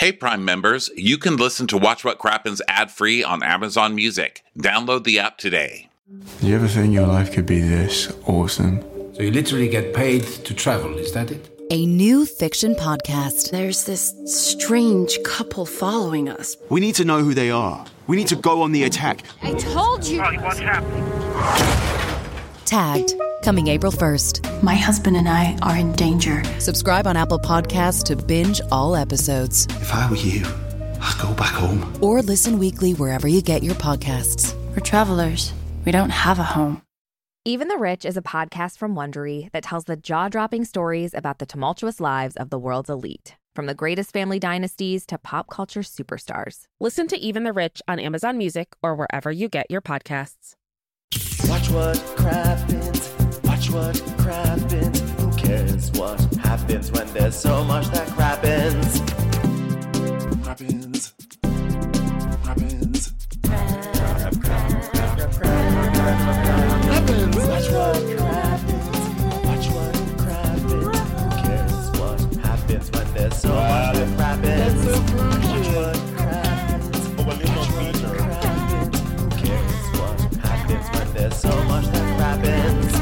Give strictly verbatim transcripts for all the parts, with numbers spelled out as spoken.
Hey, Prime members, you can listen to Watch What Crappens ad-free on Amazon Music. Download the app today. Do you ever think your life could be this awesome? So you literally get paid to travel, is that it? A new fiction podcast. There's this strange couple following us. We need to know who they are. We need to go on the attack. I told you! Molly, what's happening? Tagged. Coming April first. My husband and I are in danger. Subscribe on Apple Podcasts to binge all episodes. If I were you, I'd go back home. Or listen weekly wherever you get your podcasts. We're travelers. We don't have a home. Even the Rich is a podcast from Wondery that tells the jaw-dropping stories about the tumultuous lives of the world's elite. From the greatest family dynasties to pop culture superstars. Listen to Even the Rich on Amazon Music or wherever you get your podcasts. Watch what crappens. Watch what crappens. Who cares what happens when there's so much that crappens? Crappens. Crappens. Crap, crap, crap, crap, crap, crap. Watch what crappens. Watch what crappens. Who cares what happens when there's so much that crappens? Watch what crappens. Watch what crappens. Who cares what happens when there's so much that crappens?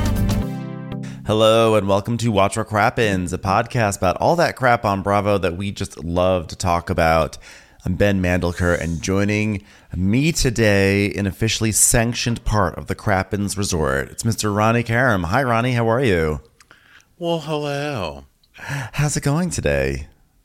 Hello and welcome to Watch What Crappens, a podcast about all that crap on Bravo that we just love to talk about. I'm Ben Mandelker, and joining me today, an officially sanctioned part of the Crappens Resort, it's Mister Ronnie Karam. Hi, Ronnie. How are you? Well, hello. How's it going today?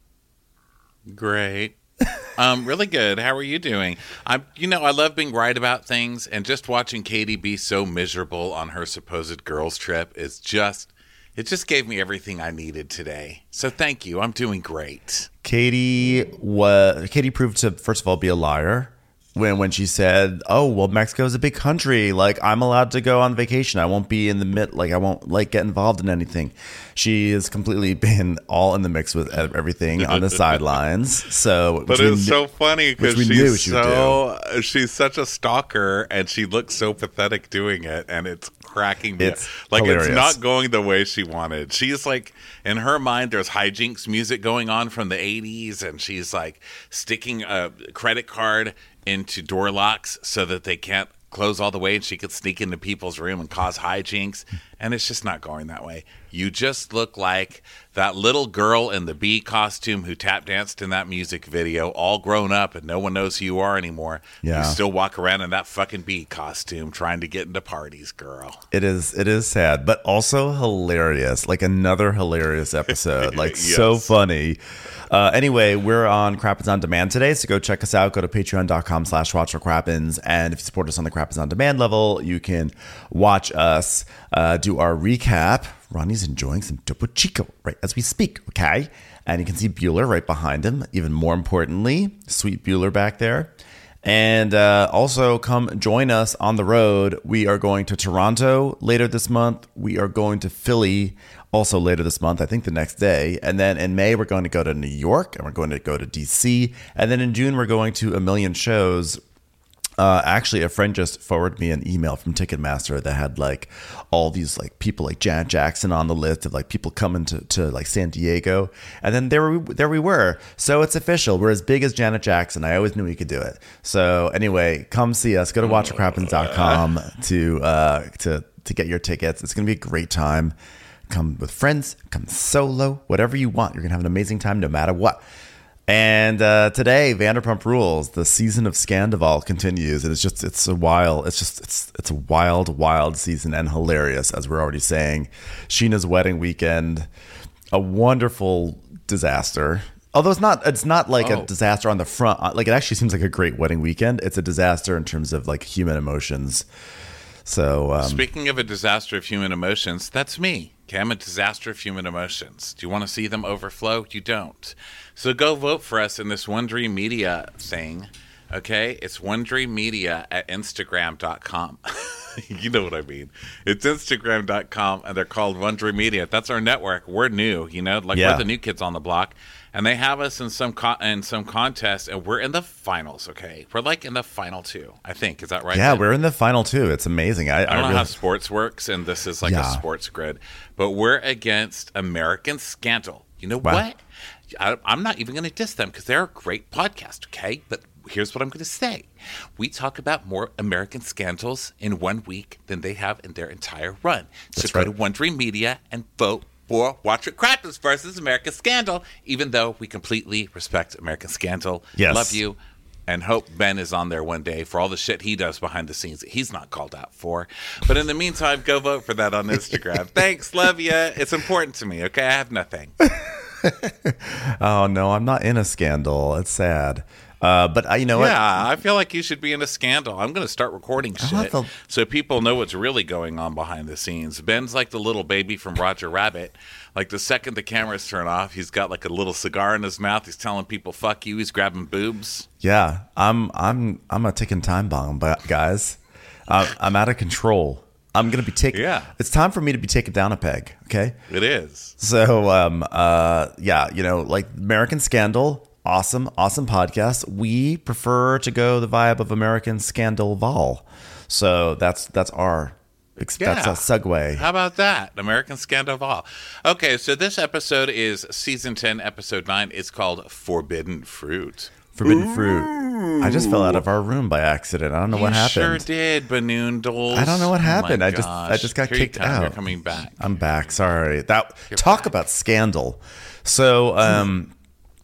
Great. Um, really good. How are you doing? I'm, you know, I love being right about things, and just watching Katie be so miserable on her supposed girls trip is just, it just gave me everything I needed today. So thank you. I'm doing great. Katie was Katie proved to, first of all, be a liar when when she said, "Oh, well, Mexico is a big country. Like, I'm allowed to go on vacation. I won't be in the mid. Like, I won't like get involved in anything." She has completely been all in the mix with everything on the sidelines. So, but it's so funny because she's she's she so she's such a stalker, and she looks so pathetic doing it, and it's cracking me. It's like hilarious. It's not going the way she wanted. She's like, in her mind, there's hijinks music going on from the eighties, and she's like sticking a credit card into door locks so that they can't close all the way, and she could sneak into people's room and cause hijinks, and it's just not going that way. You just look like that little girl in the bee costume who tap danced in that music video, all grown up, and no one knows who you are anymore. Yeah. You still walk around in that fucking bee costume trying to get into parties, girl. It is it is sad, but also hilarious. Like another hilarious episode. Like Yes. so funny. Uh, anyway, we're on Crappens On Demand today, so go check us out. Go to patreon.com slash watch for Crappens. And if you support us on the Crappens On Demand level, you can watch us uh, do our recap. Ronnie's enjoying some Topo Chico right as we speak, okay? And you can see Bueller right behind him. Even more importantly, sweet Bueller back there. And uh, also come join us on the road. We are going to Toronto later this month. We are going to Philly also later this month, I think the next day. And then in May, we're going to go to New York, and we're going to go to D C. And then in June, we're going to a million shows. Uh, actually, a friend just forwarded me an email from Ticketmaster that had like all these like people like Janet Jackson on the list of like people coming to, to like San Diego. And then there we, there we were. So it's official. We're as big as Janet Jackson. I always knew we could do it. So anyway, come see us. Go to watch what crappens dot com to, uh, to, to get your tickets. It's going to be a great time. Come with friends, come solo, whatever you want. You're going to have an amazing time no matter what. And uh, today, Vanderpump Rules, the season of Scandival continues. And it's just, it's a wild, it's just, it's it's a wild, wild season and hilarious, as we're already saying. Sheena's wedding weekend, a wonderful disaster. Although it's not, it's not like oh. a disaster on the front. Like, it actually seems like a great wedding weekend. It's a disaster in terms of like human emotions. So, um, speaking of a disaster of human emotions, that's me. Okay, I'm a disaster of human emotions. Do you want to see them overflow? You don't. So go vote for us in this Wondery Media thing. Okay, it's Wondery Media at Instagram dot com. You know what I mean. It's Instagram dot com, and they're called Wondery Media. That's our network. We're new, you know, like yeah. we're the new kids on the block. And they have us in some co- in some contest, and we're in the finals, okay? We're like in the final two, I think. Is that right? Yeah, then? We're in the final two. It's amazing. I, I don't I know really... how sports works, and this is like yeah. a sports grid. But we're against American Scandal. You know wow. what? I, I'm not even going to diss them because they're a great podcast, okay? But here's what I'm going to say. We talk about more American scandals in one week than they have in their entire run. So That's go right. to Wondery Media and vote for Watch What Crappens versus American Scandal, even though we completely respect American Scandal. Yes. Love you. And hope Ben is on there one day for all the shit he does behind the scenes that he's not called out for. But in the meantime, go vote for that on Instagram. Thanks, love you. It's important to me, okay? I have nothing. Oh, no, I'm not in a scandal. It's sad. Uh, but I, you know what? Yeah, I feel like you should be in a scandal. I'm going to start recording shit to- so people know what's really going on behind the scenes. Ben's like the little baby from Roger Rabbit. Like the second the cameras turn off, he's got like a little cigar in his mouth. He's telling people, fuck you. He's grabbing boobs. Yeah, I'm I'm I'm a ticking time bomb, but guys, uh, I'm out of control. I'm gonna be taken. Yeah. It's time for me to be taken down a peg. Okay. It is. So, um, uh, yeah, you know, like American Scandal, awesome, awesome podcast. We prefer to go the vibe of American Scandal Vol. So that's that's our. That's Yeah. a segue. How about that? American Scandal of All. Okay, so this episode is season ten, episode nine. It's called Forbidden Fruit. Forbidden Fruit. I just fell out of our room by accident. I don't know You what happened. sure did, Banoondles. I don't know what happened. Oh my I just I gosh. just got Here you kicked come. out. You're coming back. I'm back. Sorry. That You're talk back. about scandal. So um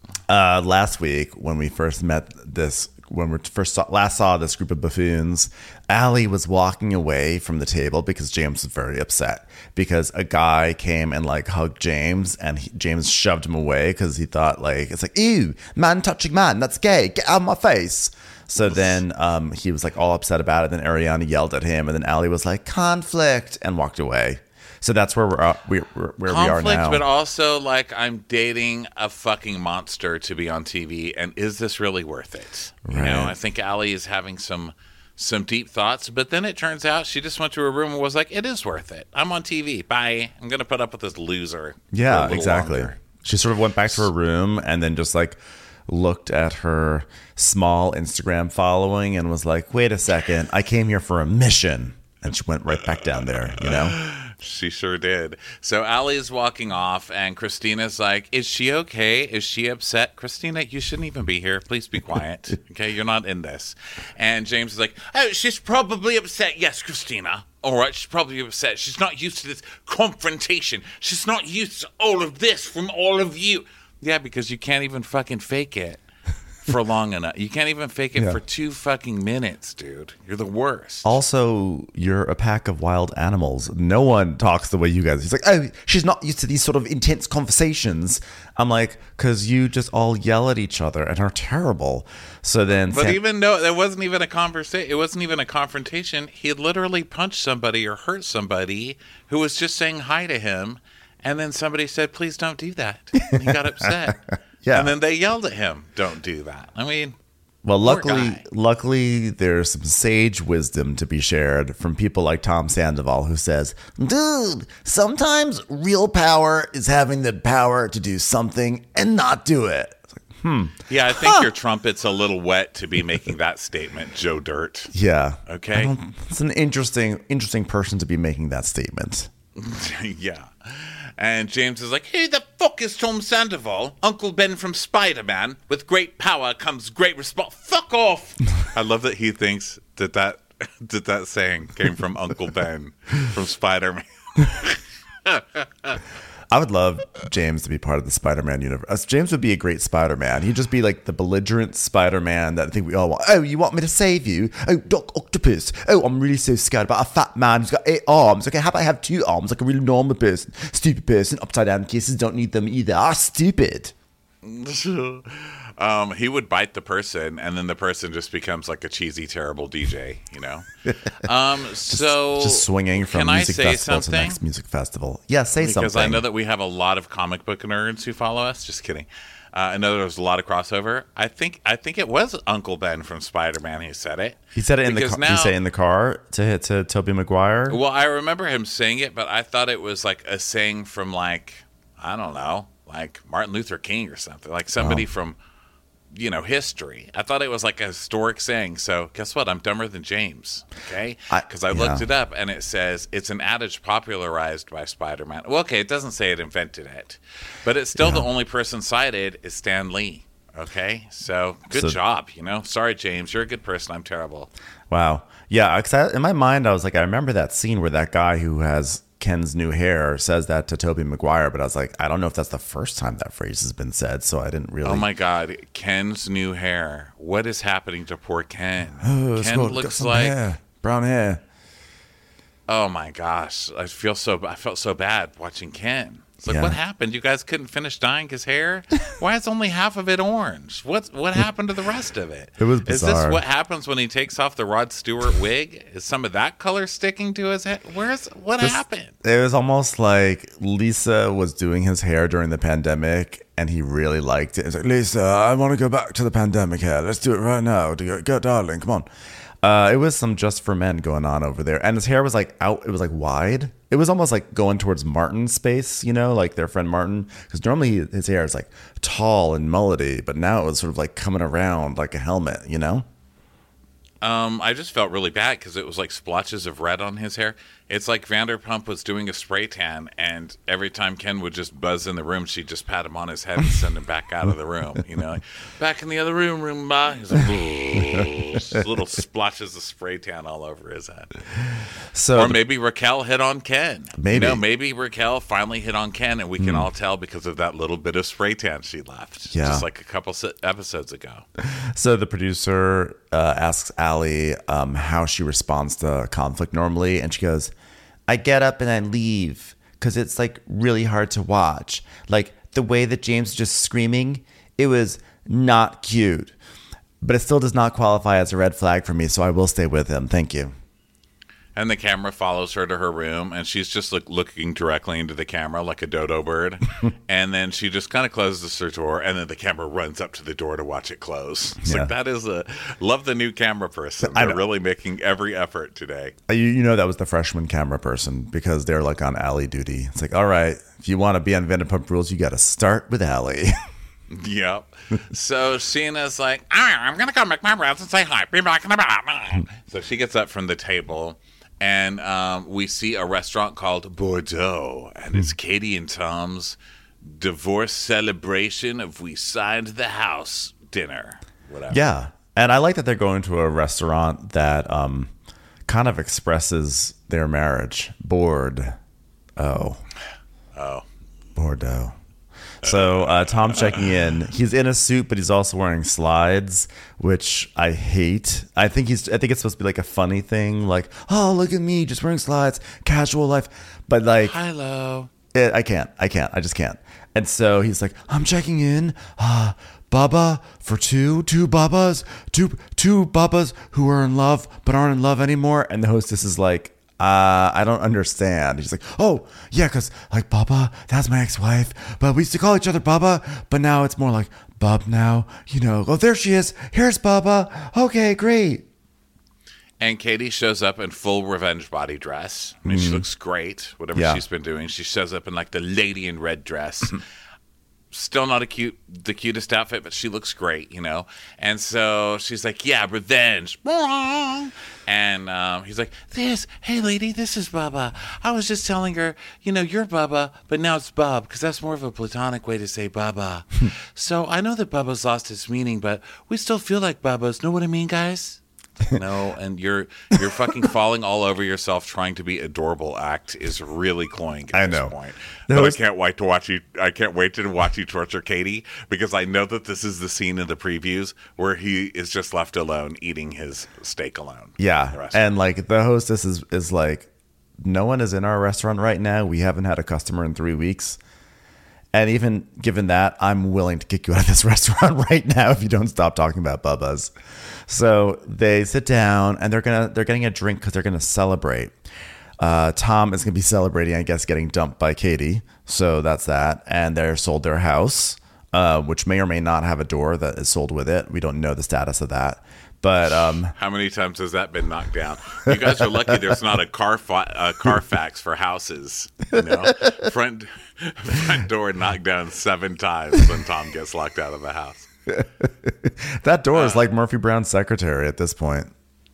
uh last week when we first met this when we first saw, last saw this group of buffoons, Allie was walking away from the table because James was very upset because a guy came and like hugged James and he, James shoved him away because he thought like it's like ew, man touching man, that's gay, get out of my face. So then um, he was like all upset about it. Then Ariana yelled at him, and then Allie was like conflict and walked away. So that's where we're uh, we're, we're where Conflict, we are now. but also like I'm dating a fucking monster to be on T V, and is this really worth it? You Right. know, I think Allie is having some some deep thoughts, but then it turns out she just went to her room and was like, "It is worth it. I'm on T V. Bye. I'm gonna put up with this loser." for a Yeah, little exactly. longer." She sort of went back to her room and then just like looked at her small Instagram following and was like, wait a second, I came here for a mission. And she went right back down there, you know? She sure did. So Allie's walking off, and Christina's like, is she okay? Is she upset? Christina, you shouldn't even be here. Please be quiet. Okay, you're not in this. And James is like, oh, she's probably upset. Yes, Christina. All right, she's probably upset. She's not used to this confrontation. She's not used to all of this from all of you. Yeah, because you can't even fucking fake it for long enough. You can't even fake it Yeah. for two fucking minutes, dude. You're the worst. Also, you're a pack of wild animals. No one talks the way you guys. He's like, oh, she's not used to these sort of intense conversations. I'm like, because you just all yell at each other and are terrible. So then, But Sam- even though there wasn't even a conversation, it wasn't even a confrontation. He had literally punched somebody or hurt somebody who was just saying hi to him, and then somebody said, "Please don't do that." And he got upset. Yeah. And then they yelled at him, "Don't do that." I mean, Well, poor luckily, guy. luckily, there's some sage wisdom to be shared from people like Tom Sandoval, who says, "Dude, sometimes real power is having the power to do something and not do it." It's like, hmm. Yeah, I think your trumpet's a little wet to be making that statement, Joe Dirt. Yeah. Okay. I don't- It's an interesting, interesting person to be making that statement. Yeah. And James is like, "Who the fuck is Tom Sandoval? Uncle Ben from Spider-Man. With great power comes great response. Fuck off." I love that he thinks that that, that, that saying came from Uncle Ben from Spider-Man. I would love James to be part of the Spider-Man universe. James would be a great Spider-Man. He'd just be like the belligerent Spider-Man that I think we all want. Oh, you want me to save you? Oh, Doc Octopus. Oh, I'm really so scared about a fat man who's got eight arms. Okay, how about I have two arms like a really normal person? Stupid person. Upside down kisses, don't need them either. Ah, stupid. um, he would bite the person, and then the person just becomes like a cheesy, terrible D J, you know? Um, so Just swinging from can music I say festival to something? next music festival. Yeah, say Because something. I know that we have a lot of comic book nerds who follow us. Just kidding. Uh, I know there's a lot of crossover. I think I think it was Uncle Ben from Spider-Man who said it. He said it in the Because car. Did he now- say it in the car to to Tobey Maguire? Well, I remember him saying it, but I thought it was like a saying from like, I don't know, like Martin Luther King or something. Like somebody Oh. from you know, history. I thought it was like a historic saying. So guess what? I'm dumber than James. Okay, because I, I looked yeah. it up and it says it's an adage popularized by Spider-Man. Well, okay, it doesn't say it invented it, but it's still Yeah. the only person cited is Stan Lee. Okay, so good So- job. You know, sorry, James, you're a good person. I'm terrible. Wow. Yeah, because in my mind, I was like, I remember that scene where that guy who has Ken's new hair says that to Tobey Maguire, but I was like, I don't know if that's the first time that phrase has been said, so I didn't really. Oh my God, Ken's new hair. What is happening to poor Ken? Oh, it's Ken got- got looks some like hair. Brown hair. Oh my gosh, I feel so. I felt so bad watching Ken. It's like, Yeah. what happened? You guys couldn't finish dyeing his hair? Why is only half of it orange? What what happened to the rest of it? It was Is bizarre. this what happens when he takes off the Rod Stewart wig? Is some of that color sticking to his head? Where's what This- happened? It was almost like Lisa was doing his hair during the pandemic, and he really liked it. It's like, Lisa, I want to go back to the pandemic hair. Let's do it right now. Go, go darling, come on. Uh, it was some Just for Men going on over there, and his hair was like out. It was like wide. It was almost like going towards Martin's space, you know, like their friend Martin. Because normally his hair is like tall and mullety, but now it was sort of like coming around like a helmet, you know. Um, I just felt really bad because it was like splotches of red on his hair. It's like Vanderpump was doing a spray tan, and every time Ken would just buzz in the room, she'd just pat him on his head and send him back out of the room. You know, like, back in the other room, Roomba. He's like, just little splotches of spray tan all over his head. So or maybe Raquel hit on Ken. Maybe. You know, maybe Raquel finally hit on Ken, and we can all tell because of that little bit of spray tan she left. Yeah. Just like a couple se- episodes ago. So the producer uh, asks Allie um, how she responds to conflict normally, and she goes, I get up and I leave because it's like really hard to watch. Like the way that James is just screaming, it was not cute. But it still does not qualify as a red flag for me, so I will stay with him. Thank you. And the camera follows her to her room, and she's just like looking directly into the camera like a dodo bird. And then she just kind of closes her door, and then the camera runs up to the door to watch it close. It's Yeah. like, that is a love the new camera person. I They're know. really making every effort today. You, you know that was the freshman camera person because they're like on Allie duty. It's like, all right, if you want to be on Vanderpump Rules, you got to start with Allie. Yep. So Sheena's like, all right, I'm going to go make my rounds and say hi. Be back in about. So she gets up from the table, and um, we see a restaurant called Bordeaux, and it's Katie and Tom's divorce celebration of we signed the house dinner. Whatever. Yeah. And I like that they're going to a restaurant that um, kind of expresses their marriage. Bored. Oh. Oh. Bordeaux. So uh, Tom's checking in. He's in a suit, but he's also wearing slides, which I hate. I think he's. I think it's supposed to be like a funny thing, like, oh, look at me, just wearing slides, casual life. But like, Hello. it, I can't. I can't. I just can't. And so he's like, I'm checking in. Uh, Bubba for two, two Bubbas, two, two Bubbas who are in love but aren't in love anymore. And the hostess is like, uh, I don't understand. He's like, oh, yeah, because like Bubba, that's my ex-wife. But we used to call each other Bubba, but now it's more like Bub now. You know, oh, there she is. Here's Bubba. Okay, great. And Katie shows up in full revenge body dress. I mean, she looks great, whatever Yeah. she's been doing. She shows up in like the lady in red dress. Still not a cute, the cutest outfit, but she looks great, you know? And so she's like, yeah, revenge. And um, he's like, this, hey, lady, this is Bubba. I was just telling her, you know, you're Bubba, but now it's Bub, because that's more of a platonic way to say Bubba. So I know that Bubba's lost its meaning, but we still feel like Bubbas. Know what I mean, guys? No, and you're you're fucking falling all over yourself trying to be adorable. Act is really cloying at I this know. point. There But was- I can't wait to watch you. I can't wait to watch you torture Katie because I know that this is the scene in the previews where he is just left alone eating his steak alone. in the Yeah. restaurant. And like the hostess is, is like, no one is in our restaurant right now. We haven't had a customer in three weeks. And even given that, I'm willing to kick you out of this restaurant right now if you don't stop talking about Bubba's. So they sit down and they're gonna they're getting a drink because they're gonna celebrate. Uh, Tom is gonna be celebrating, I guess, getting dumped by Katie. So that's that. And they're sold their house, uh, which may or may not have a door that is sold with it. We don't know the status of that. But um, How many times has that been knocked down? You guys are lucky there's not a car fa- uh, Carfax for houses. You know, front front door knocked down seven times when Tom gets locked out of the house. That door is like Murphy Brown's secretary at this point.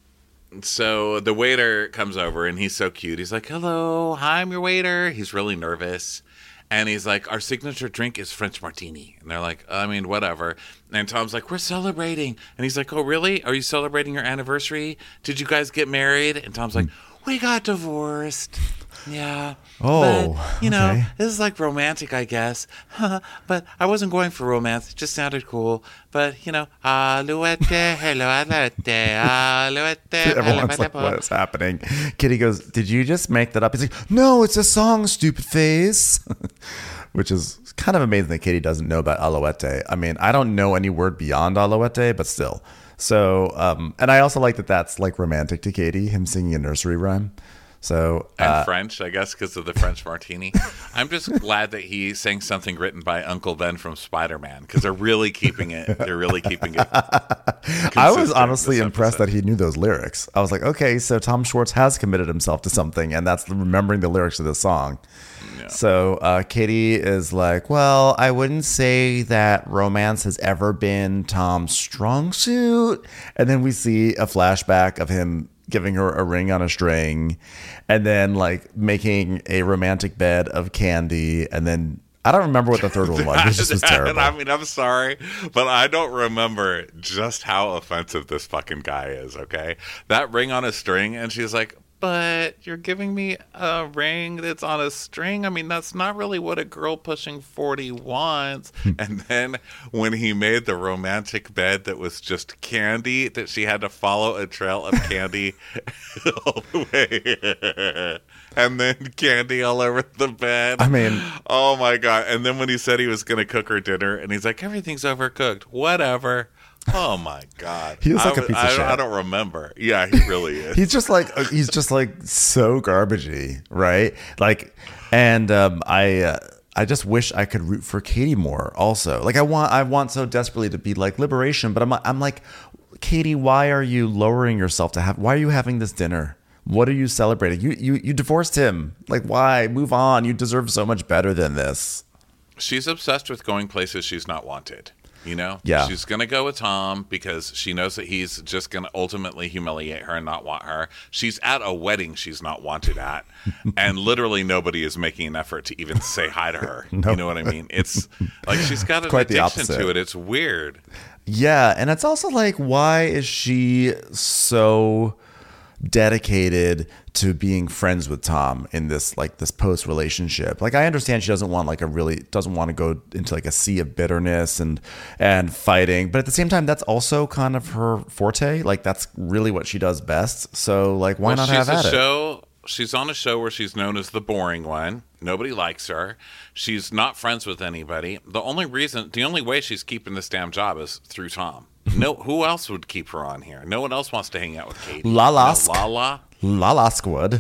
So the waiter comes over and he's so cute. He's like, hello, hi, I'm your waiter. He's really nervous. And he's like, our signature drink is French martini. And they're like, I mean, whatever. And Tom's like, we're celebrating. And he's like, oh, really? Are you celebrating your anniversary? Did you guys get married? And Tom's like, we got divorced. Yeah. Oh, but, you know, okay. this is like romantic, I guess. But I wasn't going for romance. It just sounded cool. But, you know, alouette, hello, alouette, alouette. Everyone's like, what is happening? Kitty goes, did you just make that up? He's like, no, it's a song, stupid face. Which is kind of amazing that Katie doesn't know about alouette. I mean, I don't know any word beyond alouette, but still. So, um, and I also like that that's like romantic to Katie, him singing a nursery rhyme. So, and uh, French, I guess, because of the French martini. I'm just glad that he sang something written by Uncle Ben from Spider-Man, because they're really keeping it. They're really keeping it. I was honestly impressed that he knew those lyrics. I was like, okay, so Tom Schwartz has committed himself to something, and that's remembering the lyrics of this song. Yeah. So uh, Katie is like, well, I wouldn't say that romance has ever been Tom's strong suit. And then we see a flashback of him giving her a ring on a string, and then like making a romantic bed of candy, and then I don't remember what the third one was. It just was terrible. I mean, I'm sorry, but I don't remember just how offensive this fucking guy is. Okay, that ring on a string, and she's like, but you're giving me a ring that's on a string? I mean, that's not really what a girl pushing forty wants. And then when he made the romantic bed that was just candy, that she had to follow a trail of candy all the way. And then candy all over the bed. I mean, oh my God. And then when he said he was going to cook her dinner, and he's like, everything's overcooked. Whatever. Oh my God. He was like I, a piece I, of shit. I don't remember. Yeah, he really is. He's just like, he's just like so garbagey, right? Like, and um, I, uh, I just wish I could root for Katie more also. Like I want, I want so desperately to be like liberation, but I'm, I'm like, Katie, why are you lowering yourself to have, why are you having this dinner? What are you celebrating? You, you, you divorced him. Like, why? Move on. You deserve so much better than this. She's obsessed with going places she's not wanted. You know, yeah. She's going to go with Tom because she knows that he's just going to ultimately humiliate her and not want her. She's at a wedding she's not wanted at, and literally nobody is making an effort to even say hi to her. No. You know what I mean? It's like she's got an Quite addiction to it. It's weird. Yeah, and it's also like, why is she so dedicated to being friends with Tom in this like this post relationship? Like, I understand she doesn't want like a really doesn't want to go into like a sea of bitterness and and fighting, but at the same time that's also kind of her forte. Like, that's really what she does best. So like, why well, not have a at show, it? She's on a show where she's known as the boring one. Nobody likes her. She's not friends with anybody. The only reason, the only way she's keeping this damn job is through Tom. No, who else would keep her on here? No one else wants to hang out with Katie. Lalask. No, Lala. Lalask would.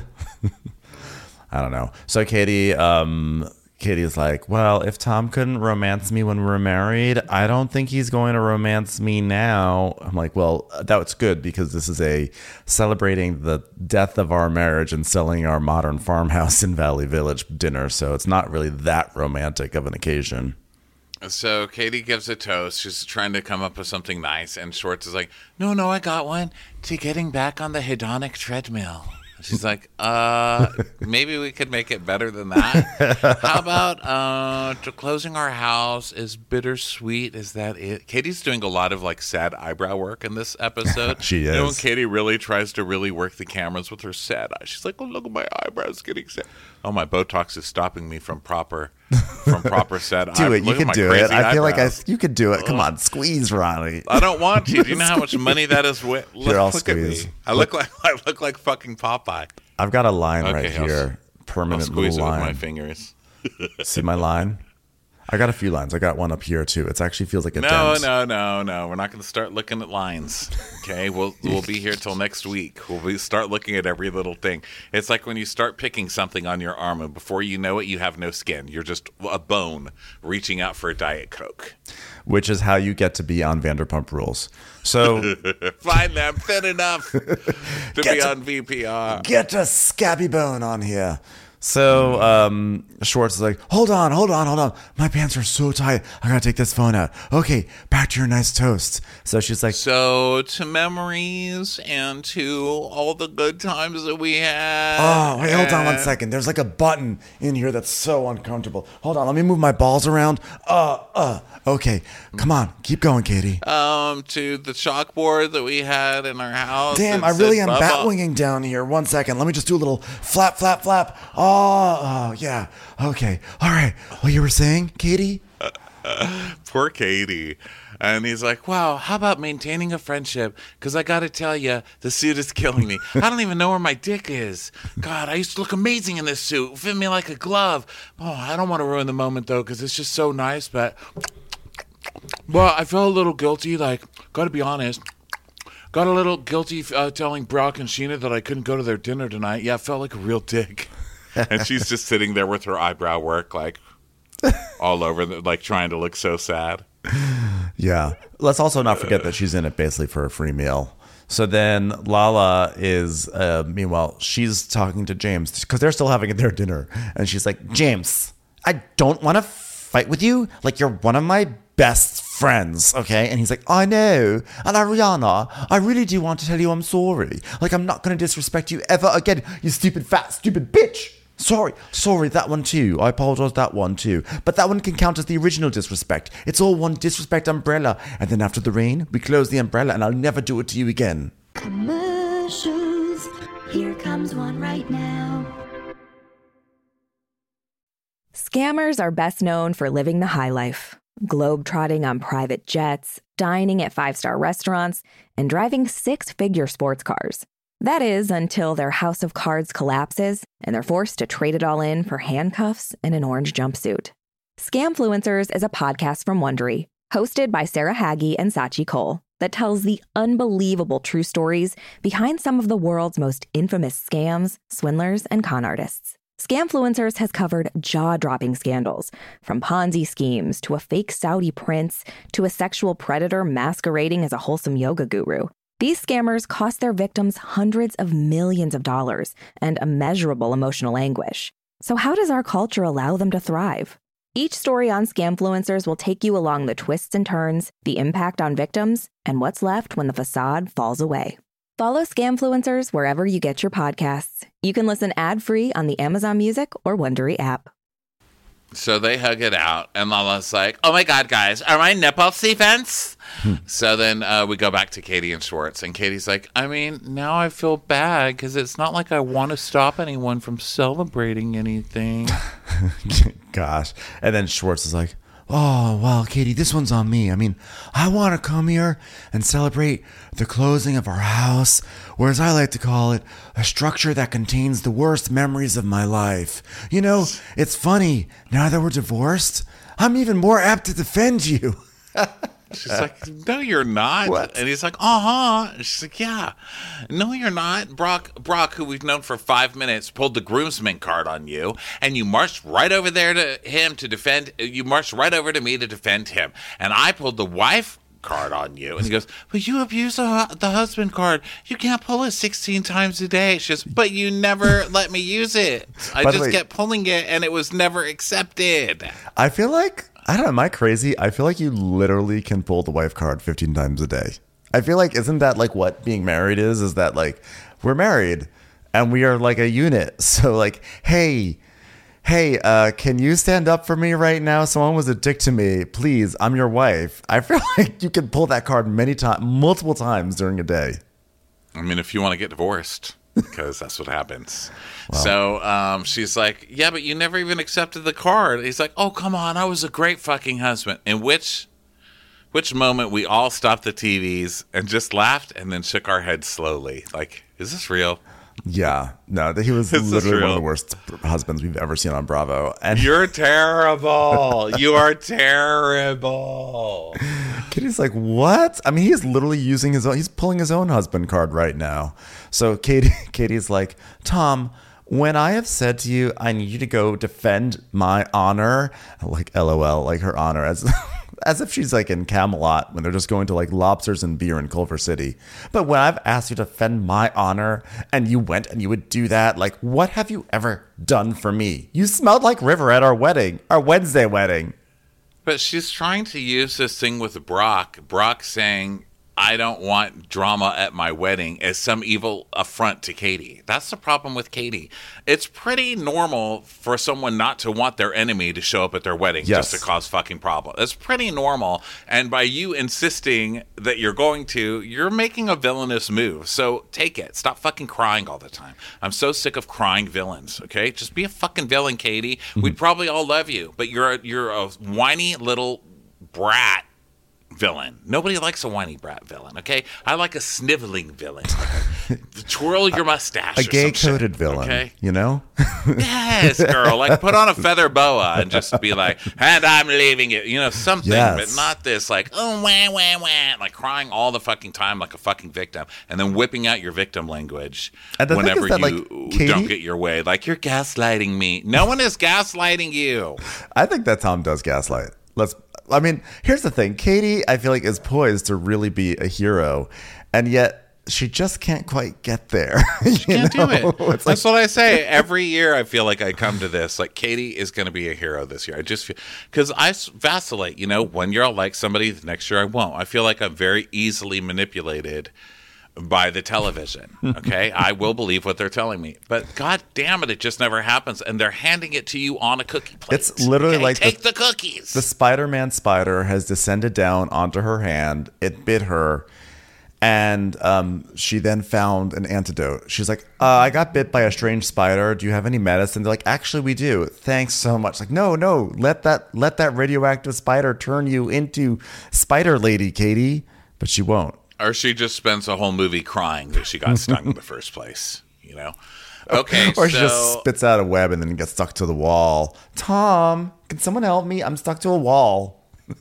I don't know. So Katie, um, Katie is like, well, if Tom couldn't romance me when we were married, I don't think he's going to romance me now. I'm like, well, that's good because this is a celebrating the death of our marriage and selling our modern farmhouse in Valley Village dinner. So it's not really that romantic of an occasion. So Katie gives a toast. She's trying to come up with something nice. And Schwartz is like, no, no, I got one. To getting back on the hedonic treadmill. She's like, uh, maybe we could make it better than that. How about uh, to closing our house is bittersweet? Is that it? Katie's doing a lot of like sad eyebrow work in this episode. She is. You know, when Katie really tries to really work the cameras with her sad eyes. She's like, oh, look at my eyebrows getting sad. Oh, my Botox is stopping me from proper from proper sad eyebrows. Do it. You look can do it. I feel like I, you could do it. Come Ugh. on, squeeze, Ronnie. I don't want to. Do you know how much money that is? With? Look, Here, I'll look squeeze. at me. I look like I look like fucking Popeye. I've got a line Okay, right I'll- here. Permanent I'll squeeze little it line. with my fingers. See my line? I got a few lines. I got one up here too. It actually feels like a No, dent. no, no, no. We're not going to start looking at lines. Okay, we'll we'll be here till next week. We'll be, start looking at every little thing. It's like when you start picking something on your arm, and before you know it, you have no skin. You're just a bone reaching out for a Diet Coke. Which is how you get to be on Vanderpump Rules. So Find them thin enough to Get be to- on V P R. get a scabby bone on here. So um, Schwartz is like, hold on, hold on, hold on. My pants are so tight. I gotta take this phone out. Okay, back to your nice toast. So she's like, so to memories and to all the good times that we had. oh, wait, hold on one second. There's like a button in here that's so uncomfortable. Hold on, let me move my balls around. Uh, uh. Okay, come on, keep going, Katie. Um, to the chalkboard that we had in our house. Damn, I really am batwinging down here. One second, let me just do a little flap, flap, flap. Oh, oh yeah. Okay, all right. What you were saying, Katie? Uh, uh, poor Katie. And he's like, wow, how about maintaining a friendship? Because I got to tell you, the suit is killing me. I don't even know where my dick is. God, I used to look amazing in this suit. It fit me like a glove. Oh, I don't want to ruin the moment, though, because it's just so nice. But, well, I felt a little guilty. Like, got to be honest. Got a little guilty uh, telling Brock and Sheena that I couldn't go to their dinner tonight. Yeah, I felt like a real dick. And she's just sitting there with her eyebrow work, like, all over, the, like, trying to look so sad. Yeah. Let's also not forget that she's in it basically for a free meal. So then Lala is, uh, meanwhile, she's talking to James because they're still having their dinner. And she's like, James, I don't want to fight with you. Like, you're one of my best friends, okay? And he's like, I know. And Ariana, I really do want to tell you I'm sorry. Like, I'm not going to disrespect you ever again, you stupid, fat, stupid bitch. Sorry, sorry, that one too. I apologize, that one too. But that one can count as the original disrespect. It's all one disrespect umbrella. And then after the rain, we close the umbrella and I'll never do it to you again. Commercials. Here comes one right now. Scammers are best known for living the high life, globetrotting on private jets, dining at five-star restaurants, and driving six-figure sports cars. That is, until their house of cards collapses and they're forced to trade it all in for handcuffs and an orange jumpsuit. Scamfluencers is a podcast from Wondery, hosted by Sarah Hagi and Sachi Cole, that tells the unbelievable true stories behind some of the world's most infamous scams, swindlers, and con artists. Scamfluencers has covered jaw-dropping scandals, from Ponzi schemes to a fake Saudi prince to a sexual predator masquerading as a wholesome yoga guru. These scammers cost their victims hundreds of millions of dollars and immeasurable emotional anguish. So how does our culture allow them to thrive? Each story on Scamfluencers will take you along the twists and turns, the impact on victims, and what's left when the facade falls away. Follow Scamfluencers wherever you get your podcasts. You can listen ad-free on the Amazon Music or Wondery app. So they hug it out, and Lala's like, oh my God, guys, are my nipples defense? So then uh, we go back to Katie and Schwartz, and Katie's like, I mean, now I feel bad because it's not like I want to stop anyone from celebrating anything. Gosh. And then Schwartz is like, oh, well, Katie, this one's on me. I mean, I want to come here and celebrate the closing of our house, or as I like to call it, a structure that contains the worst memories of my life. You know, it's funny, now that we're divorced, I'm even more apt to defend you. She's like, no, you're not. What? And he's like, uh-huh. She's like, yeah. No, you're not. Brock, Brock, who we've known for five minutes, pulled the groomsman card on you, and you marched right over there to him to defend. You marched right over to me to defend him. And I pulled the wife card on you. And he goes, but you abuse the, the husband card. You can't pull it sixteen times a day. She goes, but you never let me use it. I By the just way- kept pulling it, and it was never accepted. I feel like, I don't know, am I crazy? I feel like you literally can pull the wife card fifteen times a day. I feel like, isn't that like what being married is? Is that like, we're married and we are like a unit. So like, hey, hey, uh, can you stand up for me right now? Someone was a dick to me. Please, I'm your wife. I feel like you can pull that card many times, multiple times during a day. I mean, if you want to get divorced, because that's what happens. Wow. So um, she's like, yeah, but you never even accepted the card. He's like, oh, come on. I was a great fucking husband. In which which moment we all stopped the T Vs and just laughed and then shook our heads slowly. Like, is this real? Yeah. No, he was Is this literally one real? of the worst husbands we've ever seen on Bravo. And You're terrible. You are terrible. Katie's like, what? I mean, he's literally using his own, he's pulling his own husband card right now. So Katie, Katie's like, Tom, when I have said to you, I need you to go defend my honor, like LOL, like her honor, as as if she's like in Camelot when they're just going to like lobsters and beer in Culver City. But when I've asked you to defend my honor and you went and you would do that, like, what have you ever done for me? You smelled like River at our wedding, our Wednesday wedding. But she's trying to use this thing with Brock. Brock saying, I don't want drama at my wedding as some evil affront to Katie. That's the problem with Katie. It's pretty normal for someone not to want their enemy to show up at their wedding yes. just to cause fucking problems. It's pretty normal. And by you insisting that you're going to, you're making a villainous move. So take it. Stop fucking crying all the time. I'm so sick of crying villains, okay? Just be a fucking villain, Katie. Mm-hmm. We'd probably all love you. But you're a, you're a whiny little brat villain. Nobody likes a whiny brat villain, okay? I like a sniveling villain. Like a, twirl your mustache. A or gay-coded shit, villain, okay? You know? Yes, girl. Like, put on a feather boa and just be like, and I'm leaving it. You know, something, yes. but not this, like, oh, wah, wah, wah, like crying all the fucking time like a fucking victim, and then whipping out your victim language whenever that, you like, Katie, don't get your way. Like, you're gaslighting me. No one is gaslighting you. I think that Tom does gaslight. Let's I mean, here's the thing. Katie, I feel like, is poised to really be a hero, and yet she just can't quite get there. She can't know? do it. It's That's like, what I say. Every year I feel like I come to this. Like, Katie is going to be a hero this year. I just feel, because I vacillate. You know, one year I'll like somebody, the next year I won't. I feel like I'm very easily manipulated by the television. Okay, I will believe what they're telling me, but god damn it, it just never happens, and they're handing it to you on a cookie plate. It's literally okay? like take the, the cookies. The Spider-Man spider has descended down onto her hand. It bit her, and um, she then found an antidote. She's like, uh, "I got bit by a strange spider. Do you have any medicine?" They're like, "Actually, we do. Thanks so much." Like, no, no, let that let that radioactive spider turn you into Spider Lady, Katie. But she won't. Or she just spends a whole movie crying that she got stung in the first place, you know? Okay, Or so... she just spits out a web and then gets stuck to the wall. Tom, can someone help me? I'm stuck to a wall.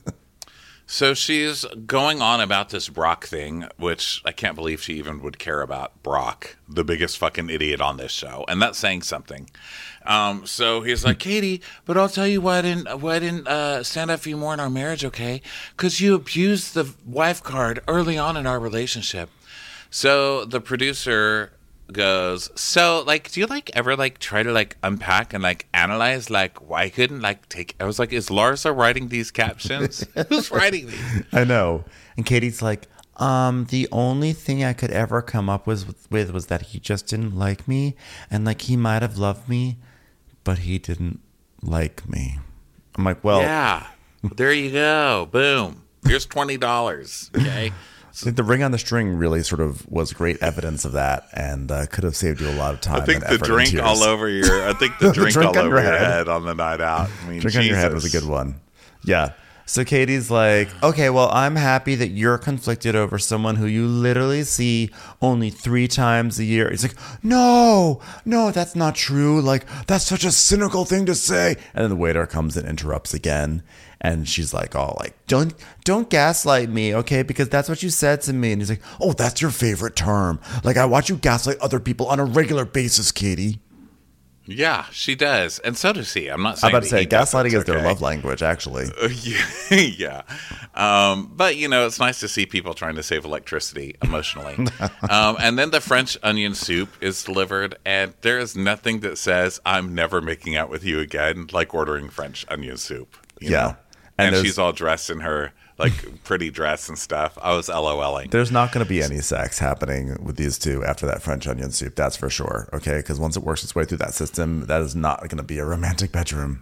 So she's going on about this Brock thing, which I can't believe she even would care about Brock, the biggest fucking idiot on this show. And that's saying something. Um, so he's like, Katie, but I'll tell you why I didn't, why I didn't uh, stand up for you more in our marriage, okay? Because you abused the wife card early on in our relationship. So the producer goes, so, like, do you, like, ever, like, try to, like, unpack and, like, analyze, like, why I couldn't, like, take... I was like, is Larsa writing these captions? Who's writing these? I know. And Katie's like, Um, the only thing I could ever come up with, with was that he just didn't like me, and like he might have loved me, but he didn't like me. I'm like, well, yeah, there you go, boom. Here's twenty dollars. Okay, so the ring on the string really sort of was great evidence of that, and uh, could have saved you a lot of time. I think and the drink all over your. I think the drink, the drink all over your head. head on the night out. I mean, drink Jesus. on your head was a good one. Yeah. So Katie's like, okay, well, I'm happy that you're conflicted over someone who you literally see only three times a year. He's like, no, no, that's not true. Like, that's such a cynical thing to say. And then the waiter comes and interrupts again. And she's like, oh, like, don't, don't gaslight me, okay? Because that's what you said to me. And he's like, oh, that's your favorite term. Like, I watch you gaslight other people on a regular basis, Katie. Yeah, she does, and so does he. I'm not saying. I'm about to say gaslighting is okay. their love language, actually. Uh, yeah, yeah. Um, but you know, it's nice to see people trying to save electricity emotionally. um, and then the French onion soup is delivered, and there is nothing that says I'm never making out with you again like ordering French onion soup. You yeah, know? and, and she's all dressed in her like pretty dress and stuff. I was LOLing. There's not going to be any sex happening with these two after that French onion soup. That's for sure. Okay. Because once it works its way through that system, that is not going to be a romantic bedroom.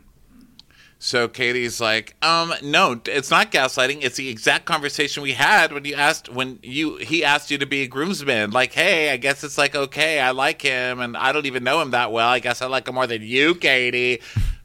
So Katie's like, um, no, it's not gaslighting. It's the exact conversation we had when you asked, when you, he asked you to be a groomsman. Like, hey, I guess it's like, okay, I like him and I don't even know him that well. I guess I like him more than you, Katie.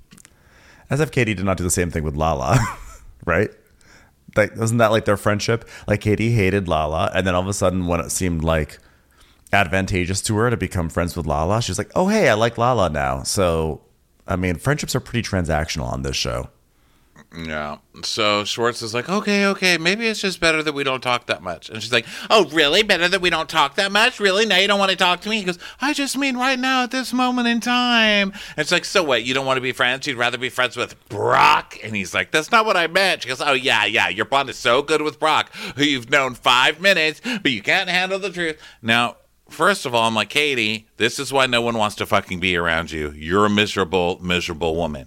As if Katie did not do the same thing with Lala, right? Like, wasn't that like their friendship? Like, Katie hated Lala, and then all of a sudden, when it seemed like advantageous to her to become friends with Lala, she was like, oh, hey, I like Lala now. So, I mean, friendships are pretty transactional on this show. Yeah. So Schwartz is like, okay, okay, maybe it's just better that we don't talk that much. And she's like, oh, really? Better that we don't talk that much? Really? Now you don't want to talk to me? He goes, I just mean right now at this moment in time. And it's like, so what? You don't want to be friends? You'd rather be friends with Brock? And he's like, that's not what I meant. She goes, oh, yeah, yeah, your bond is so good with Brock, who you've known five minutes, but you can't handle the truth. Now, first of all, I'm like, Katie, this is why no one wants to fucking be around you. You're a miserable, miserable woman.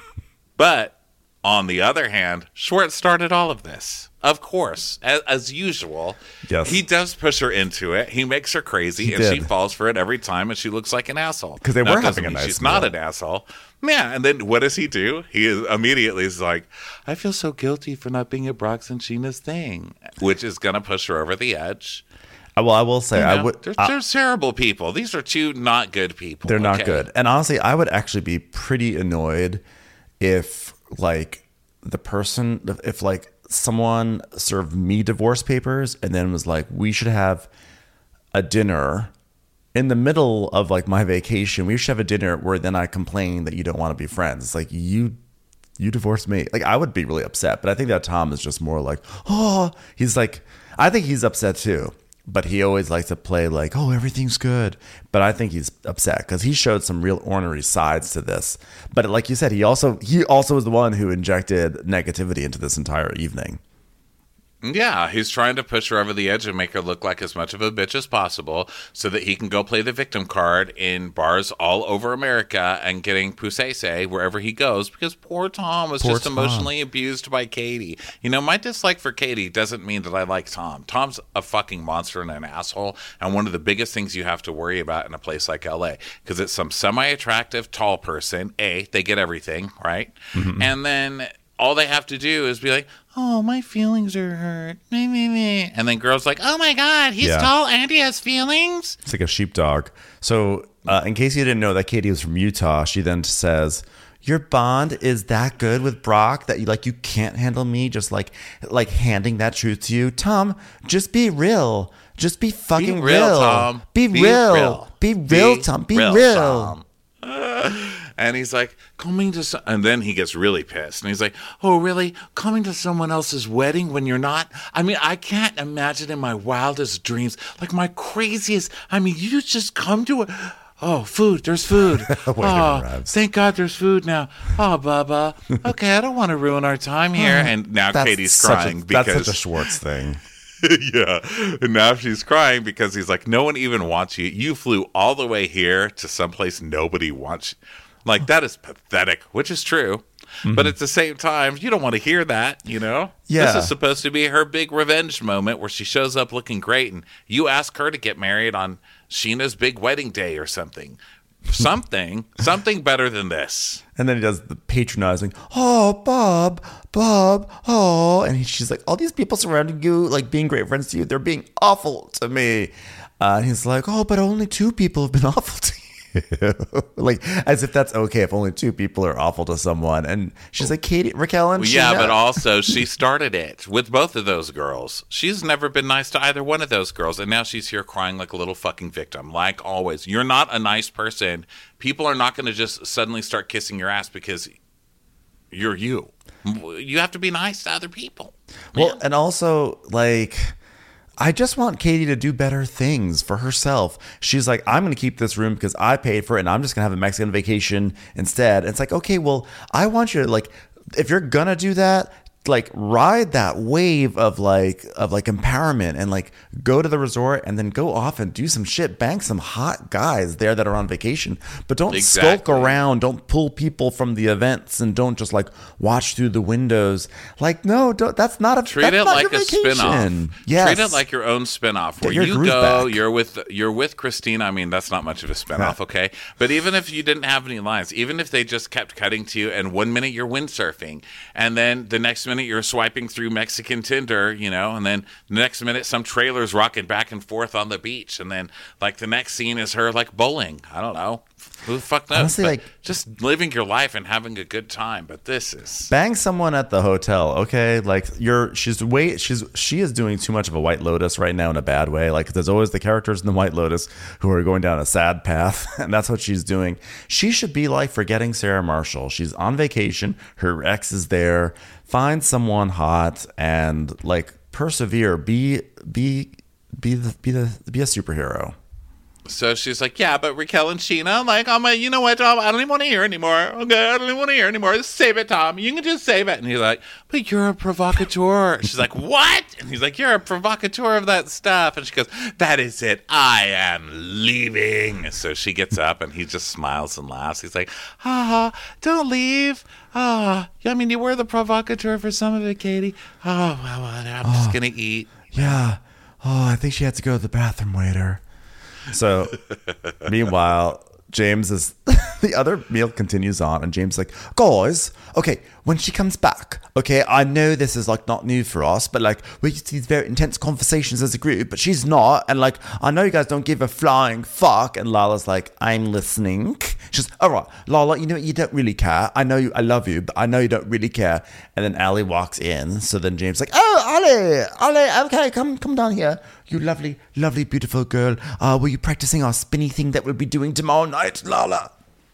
But on the other hand, Schwartz started all of this. Of course, as, as usual. Yes. He does push her into it. He makes her crazy, He and did. she falls for it every time, and she looks like an asshole. Because they Now, were it doesn't having a mean nice She's not meal. an asshole. Yeah, and then what does he do? He is immediately is like, I feel so guilty for not being at Brock's and Sheena's thing, which is going to push her over the edge. Uh, Well, I will say, You I know, would. they're, I- they're terrible people. These are two not good people. They're not okay? good. And honestly, I would actually be pretty annoyed if, like, the person, if, like, someone served me divorce papers and then was like, we should have a dinner in the middle of, like, my vacation. We should have a dinner where then I complain that you don't want to be friends. It's like, you. You divorced me. Like, I would be really upset. But I think that Tom is just more like, oh, he's like, I think he's upset too. But he always likes to play like, oh, everything's good. But I think he's upset because he showed some real ornery sides to this. But like you said, he also he also was the one who injected negativity into this entire evening. Yeah, he's trying to push her over the edge and make her look like as much of a bitch as possible so that he can go play the victim card in bars all over America and getting pusese wherever he goes because poor Tom was Poor just Tom. emotionally abused by Katie. You know, my dislike for Katie doesn't mean that I like Tom. Tom's a fucking monster and an asshole, and one of the biggest things you have to worry about in a place like L A because it's some semi-attractive tall person. A, they get everything, right? Mm-hmm. And then all they have to do is be like, oh, my feelings are hurt. Me, me, me. And then girls like, oh, my God, he's Yeah. tall and he has feelings. It's like a sheepdog. So uh, in case you didn't know that Katie was from Utah, she then says, your bond is that good with Brock that you like you can't handle me just like like handing that truth to you. Tom, just be real. Just be fucking Be real, real. Tom. Be, Be real. real. Be real, Be Tom. Be real, real. Tom. And he's like, coming to some, and then he gets really pissed. And he's like, oh, really? Coming to someone else's wedding when you're not? I mean, I can't imagine in my wildest dreams, like my craziest, I mean, you just come to a, oh, food, there's food. Wait, oh, Rabs. thank God there's food now. Oh, Bubba. Okay, I don't want to ruin our time here. And now That's Katie's such crying a, because. That's such a Schwartz thing. Yeah. And now she's crying because he's like, no one even wants you. You flew all the way here to someplace nobody wants you. Like, that is pathetic, which is true. Mm-hmm. But at the same time, you don't want to hear that, you know? Yeah. This is supposed to be her big revenge moment where she shows up looking great and you ask her to get married on Sheena's big wedding day or something. Something. something better than this. And then he does the patronizing, oh, Bob, Bob, oh. And he, she's like, all these people surrounding you, like being great friends to you, they're being awful to me. Uh, and he's like, oh, but only two people have been awful to you. Like, as if that's okay if only two people are awful to someone. And she's like, Katie, Raquel, and Well, yeah, Sheena. but also she started it with both of those girls. She's never been nice to either one of those girls. And now she's here crying like a little fucking victim, like always. You're not a nice person. People are not going to just suddenly start kissing your ass because you're you. You have to be nice to other people. Well, and also, like, I just want Katie to do better things for herself. She's like, I'm going to keep this room because I paid for it and I'm just going to have a Mexican vacation instead. And it's like, okay, well, I want you to, like, if you're going to do that, like, ride that wave of like of like empowerment and like go to the resort and then go off and do some shit, bang some hot guys there that are on vacation, but don't Exactly. skulk around, don't pull people from the events, and don't just like watch through the windows. Like, no, don't, that's not a Treat that's it not like your a vacation. spin-off. Yes. Treat it like your own spin-off where Get your you groove go, back. you're with you're with Christina. I mean, that's not much of a spin-off, okay? But even if you didn't have any lines, even if they just kept cutting to you and one minute you're windsurfing and then the next minute you're swiping through Mexican Tinder, you know, and then the next minute some trailer's rocking back and forth on the beach, and then like the next scene is her like bowling. I don't know. Who the fuck knows? Honestly, But like- just living your life and having a good time. But this is Bang someone at the hotel, okay? Like you're, she's way, she's she is doing too much of a White Lotus right now in a bad way. Like there's always the characters in the White Lotus who are going down a sad path, and that's what she's doing. She should be like forgetting Sarah Marshall. She's on vacation. Her ex is there. Find someone hot and like persevere. Be be be the be the be a superhero. So she's like, yeah, but Raquel and Sheena, like, I'm like, you know what, Tom? I don't even want to hear anymore. Okay, I don't even want to hear anymore. Just save it, Tom. You can just save it. And he's like, but you're a provocateur. She's like, what? And he's like, you're a provocateur of that stuff. And she goes, that is it. I am leaving. So she gets up and he just smiles and laughs. He's like, ha ha, don't leave. Ah, I mean, you were the provocateur for some of it, Katie. Oh, well, I'm just Oh. going to eat. Yeah. Oh, I think she had to go to the bathroom later. So, meanwhile, James is the other meal continues on, and James is like, guys, okay, when she comes back, okay, I know this is like not new for us, but like we used to these very intense conversations as a group, but she's not, and like I know you guys don't give a flying fuck. And Lala's like, I'm listening. She's all right, Lala, you know you don't really care. I know you, I love you, but I know you don't really care. And then Ali walks in, so then James is like, oh, Ali, Ali, okay, come come down here. You lovely, lovely, beautiful girl. Uh, were you practicing our spinny thing that we'll be doing tomorrow night, Lala?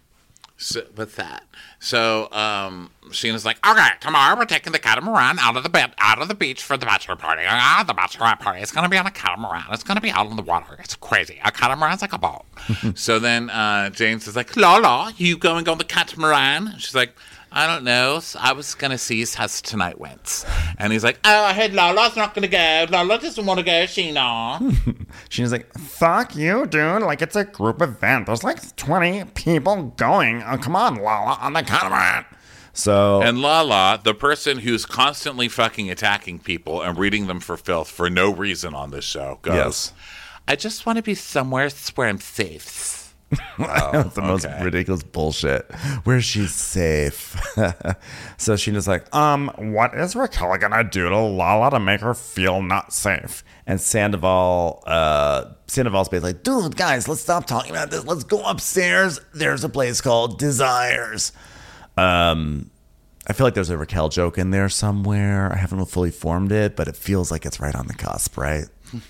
So, with that, so um, Sheena's like, okay, tomorrow we're taking the catamaran out of the bed, out of the beach for the bachelor party. Ah, the bachelorette party. It's gonna be on a catamaran. It's gonna be out on the water. It's crazy. A catamaran's like a boat. So then uh, James is like, Lala, you going on the catamaran? She's like, I don't know. I was going to see how tonight went. And he's like, oh, I heard Lala's not going to go. Lala doesn't want to go, Sheena. Sheena's like, fuck you, dude. Like, it's a group event. There's like twenty people going. Oh, come on, Lala, on the catamaran. So, and Lala, the person who's constantly fucking attacking people and reading them for filth for no reason on this show, goes, yes. I just want to be somewhere where I'm safe. Oh, that's the most okay. ridiculous bullshit. Where she's safe. So Sheena's like, um, what is Raquel gonna do to Lala to make her feel not safe? And Sandoval, uh, Sandoval's basically like, dude, guys, let's stop talking about this. Let's go upstairs. There's a place called Desires. Um, I feel like there's a Raquel joke in there somewhere. I haven't fully formed it, but it feels like it's right on the cusp, right?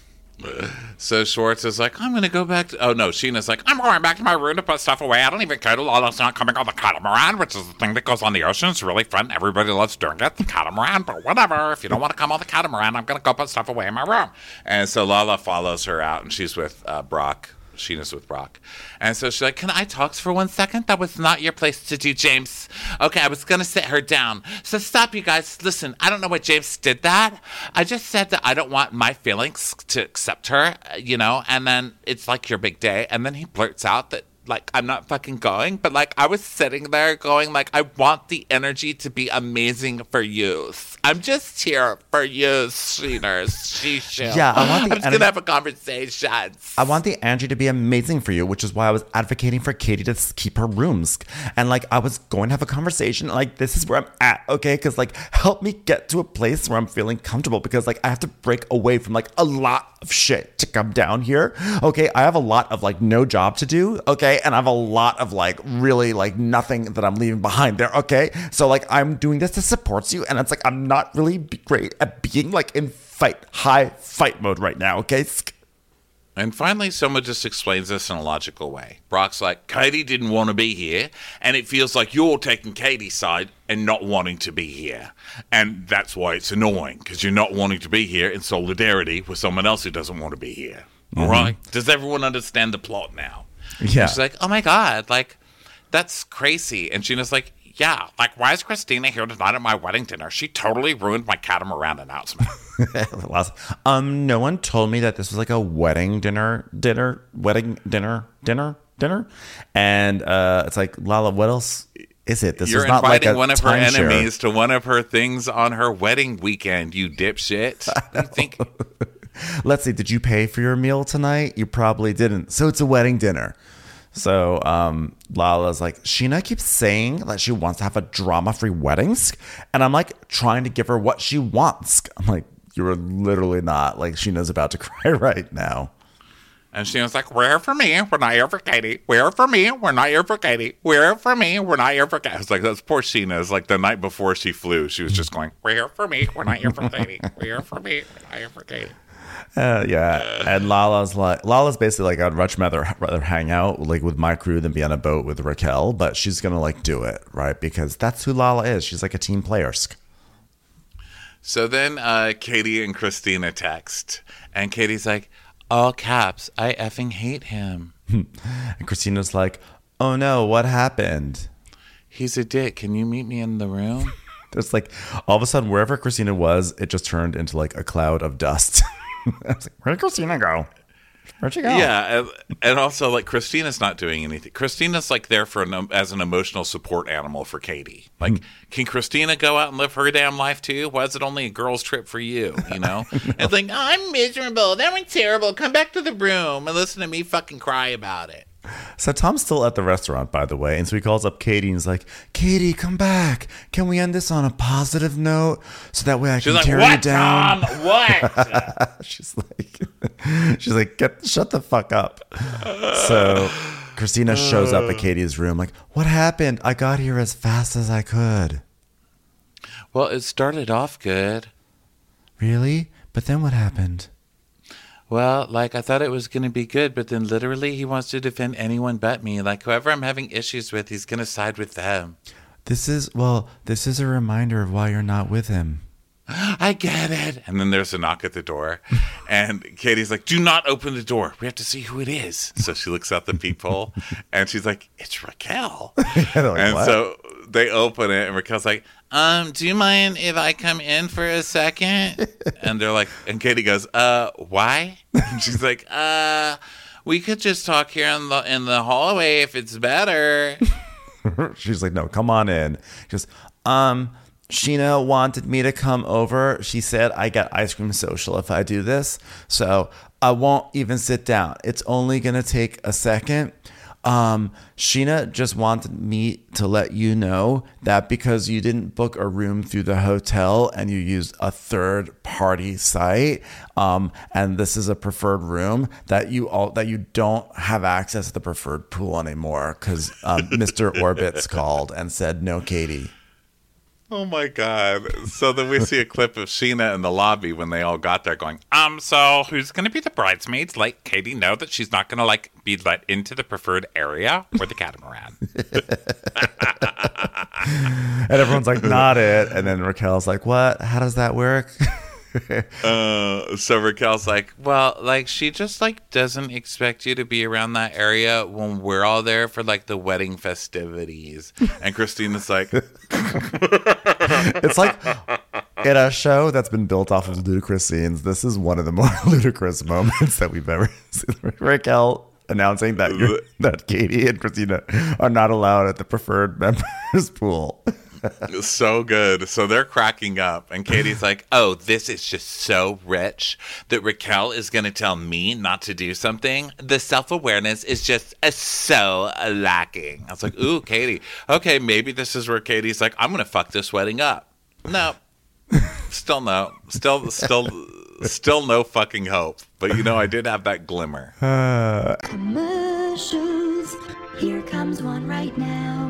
So Schwartz is like, I'm going to go back to... Oh, no, Sheena's like, I'm going back to my room to put stuff away. I don't even care to Lala's not coming on the catamaran, which is the thing that goes on the ocean. It's really fun. Everybody loves doing it, the catamaran, but whatever. If you don't want to come on the catamaran, I'm going to go put stuff away in my room. And so Lala follows her out, and she's with uh, Brock. Sheena's with Brock. And so she's like, can I talk for one second? That was not your place to do, James. Okay, I was going to sit her down. So stop, you guys. Listen, I don't know why James did that. I just said that I don't want my feelings to accept her, you know, and then it's like your big day. And then he blurts out that, like, I'm not fucking going. But, like, I was sitting there going, like, I want the energy to be amazing for you. I'm just here for you, Sheeners. Sheesh. Yeah, I want the I'm just energy- going to have a conversation. I want the energy to be amazing for you, which is why I was advocating for Katie to keep her rooms. And like, I was going to have a conversation. Like, this is where I'm at, okay? Because like, help me get to a place where I'm feeling comfortable, because like, I have to break away from like a lot of shit to come down here. Okay, I have a lot of like no job to do. Okay, and I have a lot of like really like nothing that I'm leaving behind there. Okay, so like, I'm doing this to support you, and it's like I'm not really great at being like in fight high fight mode right now. Okay. And finally, someone just explains this in a logical way. Brock's like, Katie didn't want to be here, and it feels like you're taking Katie's side and not wanting to be here. And that's why it's annoying, because you're not wanting to be here in solidarity with someone else who doesn't want to be here. Mm-hmm. All right? Does everyone understand the plot now? Yeah. And she's like, oh my God, like, that's crazy. And Sheena's like, yeah, like, why is Christina here tonight at my wedding dinner? She totally ruined my catamaran announcement. um, no one told me that this was like a wedding dinner, dinner, wedding dinner, dinner, dinner. And uh, it's like, Lala, what else is it? This You're was not like inviting a one of her timeshare. enemies to one of her things on her wedding weekend, you dipshit. I think. Let's see, did you pay for your meal tonight? You probably didn't. So it's a wedding dinner. So um, Lala's like, Sheena keeps saying that she wants to have a drama-free wedding. And I'm like trying to give her what she wants. I'm like, you're literally not. Like, Sheena's about to cry right now. And she was like, we're here for me. We're not here for Katie. We're here for me. We're not here for Katie. We're here for me. We're not here for Katie. I was like, that's poor Sheena. It's like the night before she flew, she was just going, we're here for me. We're not here for Katie. We're here for me. We're not here for Katie. Uh, yeah. And Lala's like, Lala's basically like, I'd much rather, rather hang out like with my crew than be on a boat with Raquel. But she's going to like do it, right? Because that's who Lala is. She's like a team player. So then uh, Katie and Christina text. And Katie's like, all caps, I effing hate him. And Christina's like, oh no, what happened? He's a dick. Can you meet me in the room? There's like, all of a sudden, wherever Christina was, it just turned into like a cloud of dust. I was like, where'd Christina go? Where'd she go? Yeah, and, and also like Christina's not doing anything. Christina's like there for an, as an emotional support animal for Katie. Like, mm. Can Christina go out and live her damn life too? Why is it only a girl's trip for you? You know, no. It's like, oh, I'm miserable. That went terrible. Come back to the room and listen to me fucking cry about it. So Tom's still at the restaurant, by the way, and so he calls up Katie and he's like, Katie, come back. Can we end this on a positive note so that way I she's can like, tear what, you down? Tom? What? she's like, she's like, Get, shut the fuck up. So Christina shows up at Katie's room like, what happened? I got here as fast as I could. Well, it started off good. Really? But then what happened? Well, like, I thought it was going to be good, but then literally he wants to defend anyone but me. Like, whoever I'm having issues with, he's going to side with them. This is, well, this is a reminder of why you're not with him. I get it. And then there's a knock at the door. And Katie's like, do not open the door. We have to see who it is. So she looks out the peephole, and she's like, it's Raquel. like, and what? so they open it, and Raquel's like, Um, do you mind if I come in for a second? And they're like, and Katie goes, uh, why? And she's like, uh, we could just talk here in the in the hallway if it's better. She's like, no, come on in. She goes, um, Sheena wanted me to come over. She said I get ice cream social if I do this. So I won't even sit down. It's only going to take a second. Um, Sheena just wanted me to let you know that because you didn't book a room through the hotel and you used a third party site, um, and this is a preferred room, that you all that you don't have access to the preferred pool anymore because um, Mister Orbitz called and said no, Katie. Oh my God. So then we see a clip of Sheena in the lobby when they all got there going, um, so who's going to be the bridesmaids? Let Katie know that she's not going to like be let into the preferred area or the catamaran. And everyone's like, not it. And then Raquel's like, what? How does that work? uh, so Raquel's like, well, like she just like doesn't expect you to be around that area when we're all there for like the wedding festivities. And Christina's like, it's like in a show that's been built off of ludicrous scenes, this is one of the more ludicrous moments that we've ever seen. Raquel announcing that you're, that Katie and Christina are not allowed at the preferred members pool. So good. So they're cracking up, and Katie's like, oh, this is just so rich that Raquel is going to tell me not to do something. The self-awareness is just uh, so lacking. I was like, ooh, Katie. Okay, maybe this is where Katie's like, I'm going to fuck this wedding up. No. Still no. Still, still, still no fucking hope. But, you know, I did have that glimmer. Uh... Commercials. Here comes one right now.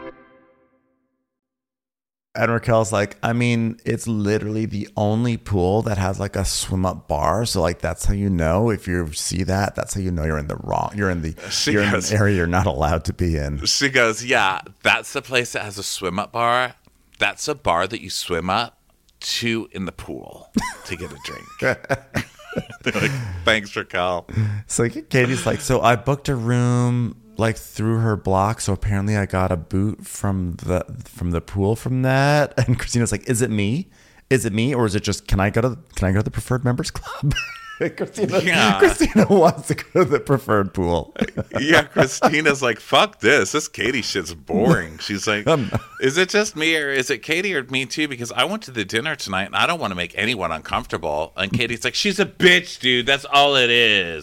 And Raquel's like, I mean, it's literally the only pool that has like a swim up bar. So like, that's how you know if you see that, that's how you know you're in the wrong. You're in the she you're goes, in an area you're not allowed to be in. She goes, yeah, that's the place that has a swim up bar. That's a bar that you swim up to in the pool to get a drink. Like, thanks, Raquel. So Katie's like, so I booked a room like through her block, so apparently I got a boot from the from the pool from that. And Christina's like, is it me? Is it me, or is it just can I go to can I go to the preferred members club? Christina, yeah. Christina wants to go to the preferred pool. Yeah, Christina's like, fuck this. This Katie shit's boring. She's like, um, is it just me or is it Katie or me too? Because I went to the dinner tonight and I don't want to make anyone uncomfortable. And Katie's like, she's a bitch, dude. That's all it is.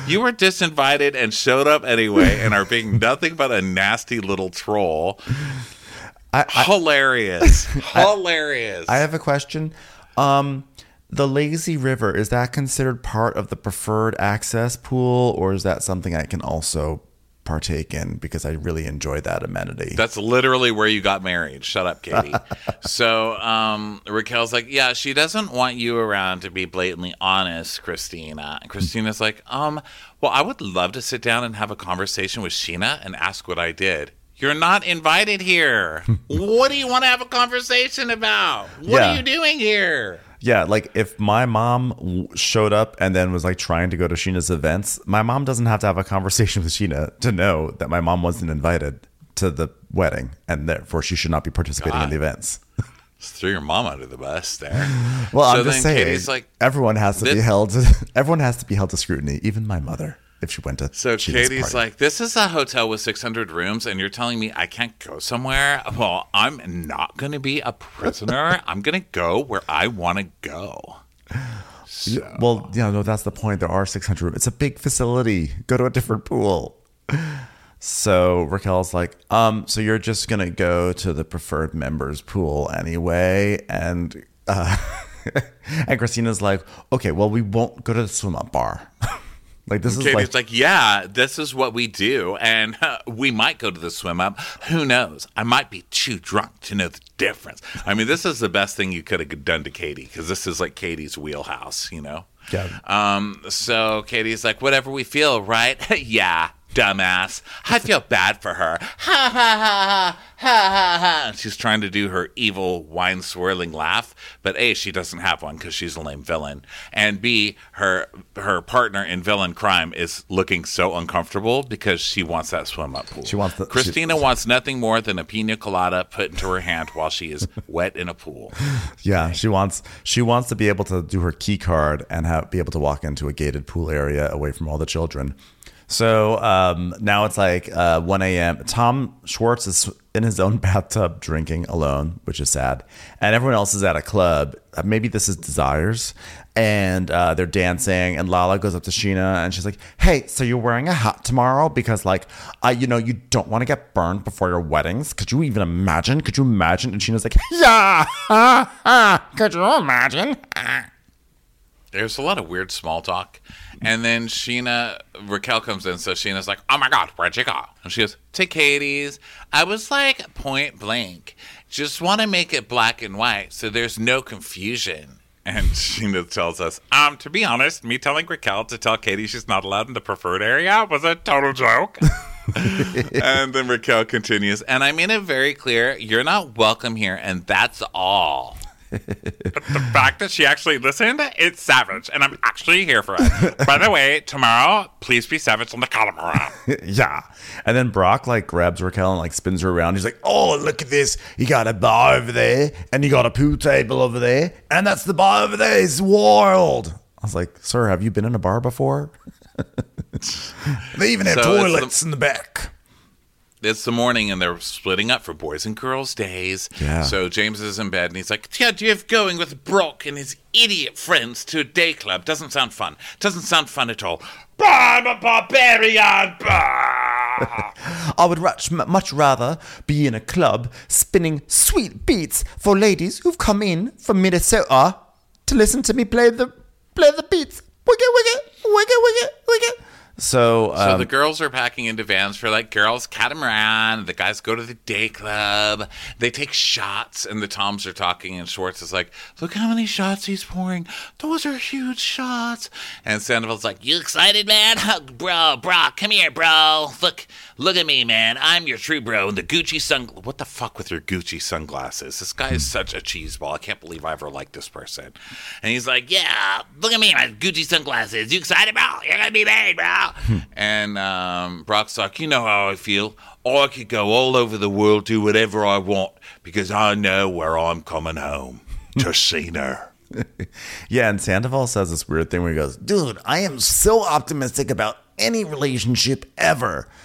You were disinvited and showed up anyway and are being nothing but a nasty little troll. I, I, Hilarious. Hilarious. I have a question. Um, the lazy river, is that considered part of the preferred access pool, or is that something I can also partake in because I really enjoy that amenity? That's literally where you got married. Shut up, Katie. So um, Raquel's like, yeah, she doesn't want you around, to be blatantly honest, Christina. And Christina's like, um, well, I would love to sit down and have a conversation with Sheena and ask what I did. You're not invited here. What do you want to have a conversation about? What Yeah. are you doing here? Yeah, like if my mom w- showed up and then was like trying to go to Sheena's events, my mom doesn't have to have a conversation with Sheena to know that my mom wasn't invited to the wedding and therefore she should not be participating God. in the events. Just threw your mom under the bus there. Well, So I'm just then saying, Katie's like, everyone has to be this- held. To, everyone has to be held to scrutiny, even my mother, if she went to. So Sheena's Katie's party. like, this is a hotel with six hundred rooms, and you're telling me I can't go somewhere? Well, I'm not going to be a prisoner. I'm going to go where I want to go. So. Well, yeah, no, that's the point. There are six hundred rooms. It's a big facility. Go to a different pool. So Raquel's like, um, so you're just going to go to the preferred members pool anyway. And, uh, and Christina's like, okay, well, we won't go to the swim up bar. Like this is Katie's like, like, yeah, this is what we do, and uh, we might go to the swim up. Who knows? I might be too drunk to know the difference. I mean, this is the best thing you could have done to Katie, because this is like Katie's wheelhouse, you know? Yeah. Um. So Katie's like, whatever we feel, right? Yeah, dumbass. I feel bad for her. Ha ha ha ha ha ha. And she's trying to do her evil wine swirling laugh, but A, she doesn't have one because she's a lame villain, and B, her her partner in villain crime is looking so uncomfortable because she wants that swim up pool. She wants the- Christina she- wants nothing more than a pina colada put into her hand while she is wet in a pool. yeah, she wants she wants to be able to do her key card and have be able to walk into a gated pool area away from all the children. So um, now it's like uh, one a.m. Tom Schwartz is in his own bathtub drinking alone, which is sad. And everyone else is at a club. Uh, maybe this is Desires. And uh, they're dancing. And Lala goes up to Sheena and she's like, hey, so you're wearing a hat tomorrow? Because, like, I, you know, you don't want to get burned before your weddings. Could you even imagine? Could you imagine? And Sheena's like, yeah. Ah, ah, could you imagine? Ah. There's a lot of weird small talk. And then Sheena, Raquel comes in, so Sheena's like, oh my God, where'd you go? And she goes, to Katie's. I was like, point blank. Just want to make it black and white so there's no confusion. And Sheena tells us, um, to be honest, me telling Raquel to tell Katie she's not allowed in the preferred area was a total joke. And then Raquel continues, and I made it very clear, you're not welcome here, and that's all. But the fact that she actually listened, it's savage, and I'm actually here for it. By the way, tomorrow, please be savage on the catamaran. Yeah. And then Brock like grabs Raquel and like spins her around. He's like, oh, look at this. You got a bar over there and you got a pool table over there. And that's the bar over there. It's wild. I was like, sir, have you been in a bar before? They even have So it's toilets the- in the back. It's the morning, and they're splitting up for boys and girls days. Yeah. So James is in bed, and he's like, the idea of going with Brock and his idiot friends to a day club doesn't sound fun. Doesn't sound fun at all. Bah, I'm a barbarian. Bah. I would much, much rather be in a club spinning sweet beats for ladies who've come in from Minnesota to listen to me play the play the beats. Wiggle, wiggle, wiggle, wiggle, wiggle. So, um, So the girls are packing into vans for like girls catamaran. The guys go to the day club. They take shots, and the Toms are talking. And Schwartz is like, "Look how many shots he's pouring. Those are huge shots." And Sandoval's like, "You excited, man? Bro, Brock, come here, bro. Look, look at me, man. I'm your true bro. And the Gucci sun. What the fuck with your Gucci sunglasses? This guy is such a cheeseball. I can't believe I ever liked this person." And he's like, "Yeah, look at me, my Gucci sunglasses. You excited, bro? You're gonna be married, bro." And um, Brock's like, you know how I feel. I could go all over the world, do whatever I want, because I know where I'm coming home to see her. Yeah, and Sandoval says this weird thing where he goes, dude, I am so optimistic about any relationship ever.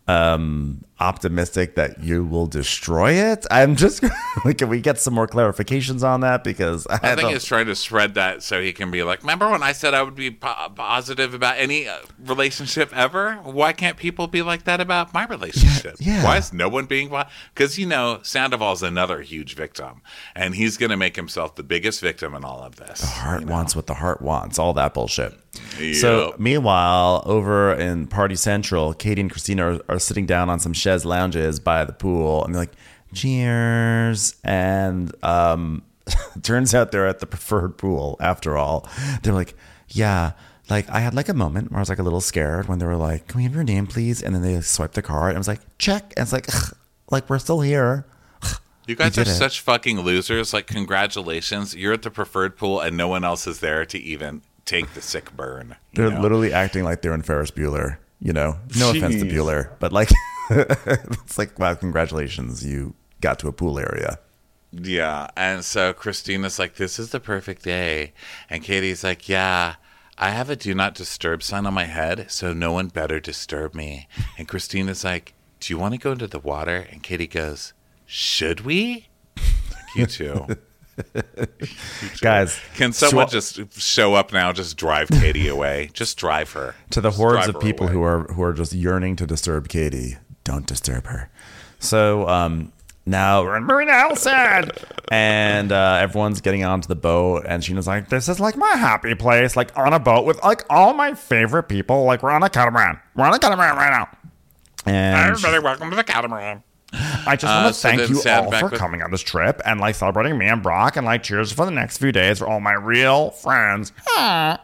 um, optimistic that you will destroy it. I'm just like, can we get some more clarifications on that? Because I, I think don't- he's trying to spread that so he can be like, remember when I said I would be po- positive about any uh, relationship ever? Why can't people be like that about my relationship? Yeah, yeah. Why is no one being? Because, you know, Sandoval's another huge victim, and he's going to make himself the biggest victim in all of this. The heart you know? wants what the heart wants, all that bullshit. Yep. So meanwhile, over in Party Central, Katie and Christina are, are sitting down on some chaise lounges by the pool, and they're like, cheers. And um, turns out they're at the preferred pool after all. They're like, yeah, like I had like a moment where I was like a little scared when they were like, can we have your name, please? And then they swiped the card, and I was like, check. And it's like, ugh, like we're still here. You guys We are did it. such fucking losers. Like, congratulations. You're at the preferred pool, and no one else is there to even take the sick burn. you They're know? literally acting like they're in Ferris Bueller, you know? No offense to Jeez. Bueller, but like, it's like, wow, congratulations. You got to a pool area. Yeah, and so Christina's like, this is the perfect day. And Katie's like, yeah, I have a do not disturb sign on my head, so no one better disturb me. And Christina's like, do you want to go into the water? And Katie goes, should we? Like, you two. Guys, Can someone swa- just show up now, just drive Katie away? Just drive her. to the Just hordes drive of her people away. who are who are just yearning to disturb Katie, don't disturb her. So um, now we're in Marina El Sad, and uh, everyone's getting onto the boat, and Sheena's like, "This is like my happy place, like on a boat with like all my favorite people. Like we're on a catamaran, we're on a catamaran right now." And Everybody, welcome to the catamaran. I just Uh, want to so thank then you Sad all back for with- coming on this trip and like celebrating me and Brock, and like cheers for the next few days for all my real friends. Ah.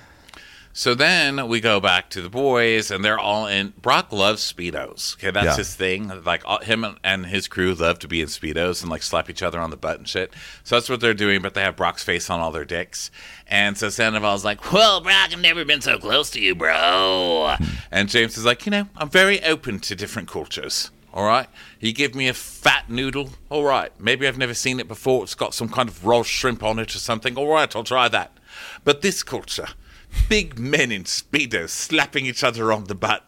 So then we go back to the boys, and they're all in. Brock loves Speedos. Okay, that's Yeah. his thing. Like all, him and his crew love to be in Speedos and like slap each other on the butt and shit. So that's what they're doing, but they have Brock's face on all their dicks. And so Sandoval's like, well, Brock, I've never been so close to you, bro. And James is like, you know, I'm very open to different cultures. All right. You give me a fat noodle. All right. Maybe I've never seen it before. It's got some kind of raw shrimp on it or something. All right. I'll try that. But this culture, big men in Speedos slapping each other on the butt,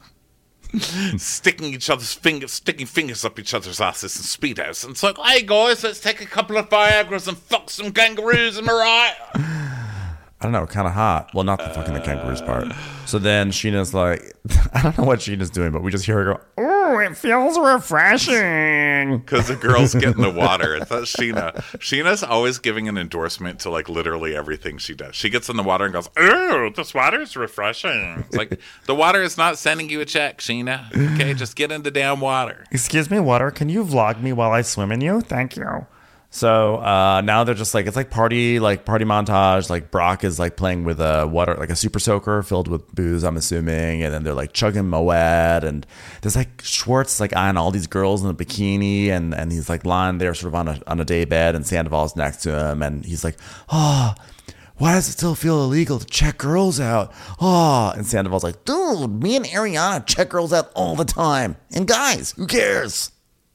sticking each other's fingers, sticking fingers up each other's asses in Speedos. And it's like, hey, guys, let's take a couple of Viagras and fuck some kangaroos. Am I right? I don't know, kind of hot. Well, not the fucking the kangaroos part. So then Sheena's like, I don't know what Sheena's doing, but we just hear her go, "Oh, it feels refreshing." Because the girls get in the water. That's Sheena. Sheena's always giving an endorsement to like literally everything she does. She gets in the water and goes, "Ooh, this water is refreshing." It's like the water is not sending you a check, Sheena. Okay, just get in the damn water. Excuse me, water. Can you vlog me while I swim in you? Thank you. So uh, now they're just like, it's like party, like party montage. Like Brock is like playing with a water, like a super soaker filled with booze, I'm assuming. And then they're like chugging Moet. And there's like Schwartz like eyeing all these girls in a bikini. And, and he's like lying there sort of on a, on a day bed. And Sandoval's next to him. And he's like, oh, why does it still feel illegal to check girls out? Oh, and Sandoval's like, dude, me and Ariana check girls out all the time. And guys, who cares?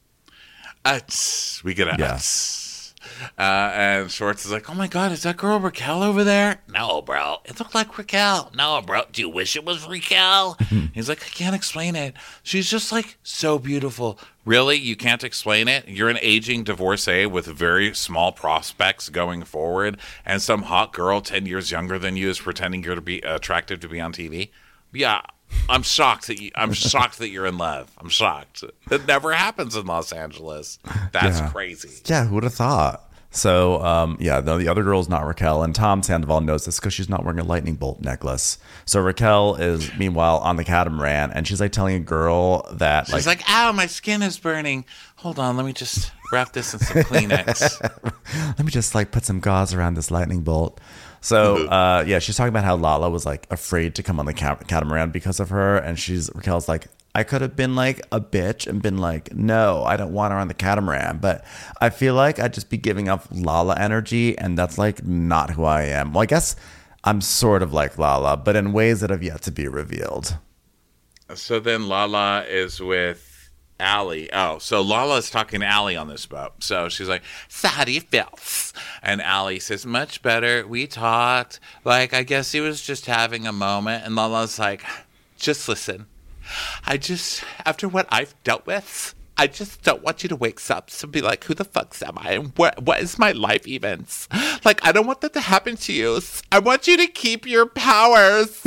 Uts. We get a Yeah. uts. Uh, and Schwartz is like, oh my God, is that girl Raquel over there? No, bro. It looked like Raquel. No, bro. Do you wish it was Raquel? He's like, I can't explain it. She's just like so beautiful. Really? You can't explain it? You're an aging divorcee with very small prospects going forward, and some hot girl ten years younger than you is pretending you're to be attractive to be on T V? Yeah. I'm shocked that you, I'm shocked that you're in love. I'm shocked. It never happens in Los Angeles. That's Yeah. crazy. Yeah, who would have thought? So, um, yeah, no, the other girl's not Raquel, and Tom Sandoval knows this because she's not wearing a lightning bolt necklace. So Raquel is, meanwhile, on the catamaran, and she's like telling a girl that, She's like, ow, my skin is burning. Hold on, let me just wrap this in some Kleenex. let me just like put some gauze around this lightning bolt. So, uh, yeah, she's talking about how Lala was like afraid to come on the cat- catamaran because of her, and she's Raquel's like, I could have been like a bitch and been like, no, I don't want her on the catamaran, but I feel like I'd just be giving off Lala energy, and that's like not who I am. Well, I guess I'm sort of like Lala, but in ways that have yet to be revealed. So then Lala is with Allie. Oh, so Lala's talking to Allie on this boat. So she's like, so how do you feel? And Allie says, much better. We talked. Like, I guess he was just having a moment. And Lala's like, just listen. I just, after what I've dealt with, I just don't want you to wake up and be like, who the fuck am I? And what, what is my life even? Like, I don't want that to happen to you. I want you to keep your powers,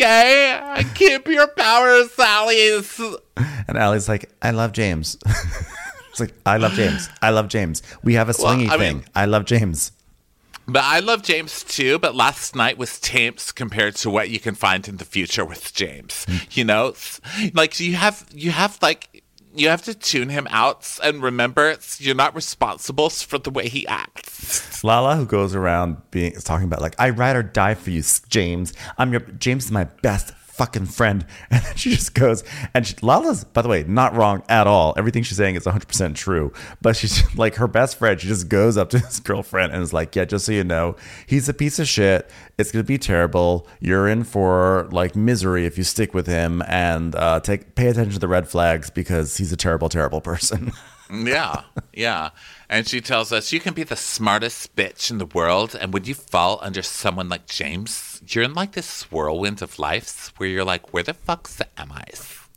okay? Keep your powers, Alice. And Allie's like, I love James. It's like, I love James. I love James. We have a swingy well, I thing. Mean, I love James. But I love James too, but last night was tamped compared to what you can find in the future with James. You know? Like, you have, you have, like... You have to tune him out and remember you're not responsible for the way he acts. Lala, who goes around being talking about like, I ride or die for you, James. I'm your James is my best fucking friend. And then she just goes and she, Lala's, by the way, not wrong at all. Everything she's saying is one hundred percent true. But she's like her best friend. She just goes up to his girlfriend and is like, yeah, just so you know, he's a piece of shit. It's going to be terrible. You're in for like misery if you stick with him, and uh, take pay attention to the red flags because he's a terrible, terrible person. Yeah, yeah. And she tells us, you can be the smartest bitch in the world, and when you fall under someone like James, you're in like this whirlwind of life where you're like, where the fuck's am I?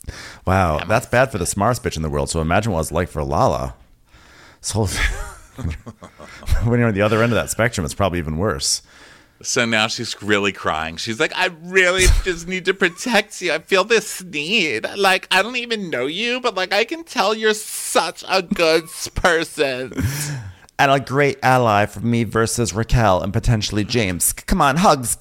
Wow, am that's I? bad for the smartest bitch in the world. So imagine what it's like for Lala. So when you're on the other end of that spectrum, it's probably even worse. So now she's really crying. She's like, I really just need to protect you. I feel this need. Like, I don't even know you, but like, I can tell you're such a good person. And a great ally for me versus Raquel and potentially James. Come on, hugs.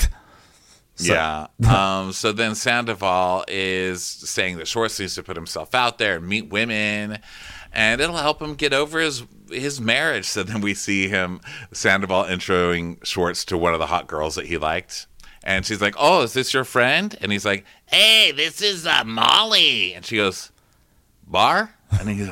So. Yeah. Um, so then Sandoval is saying that Schwartz needs to put himself out there and meet women, and it'll help him get over his his marriage. So then we see him, Sandoval, introing Schwartz to one of the hot girls that he liked. And she's like, oh, is this your friend? And he's like, hey, this is uh, Molly. And she goes, bar? And he goes,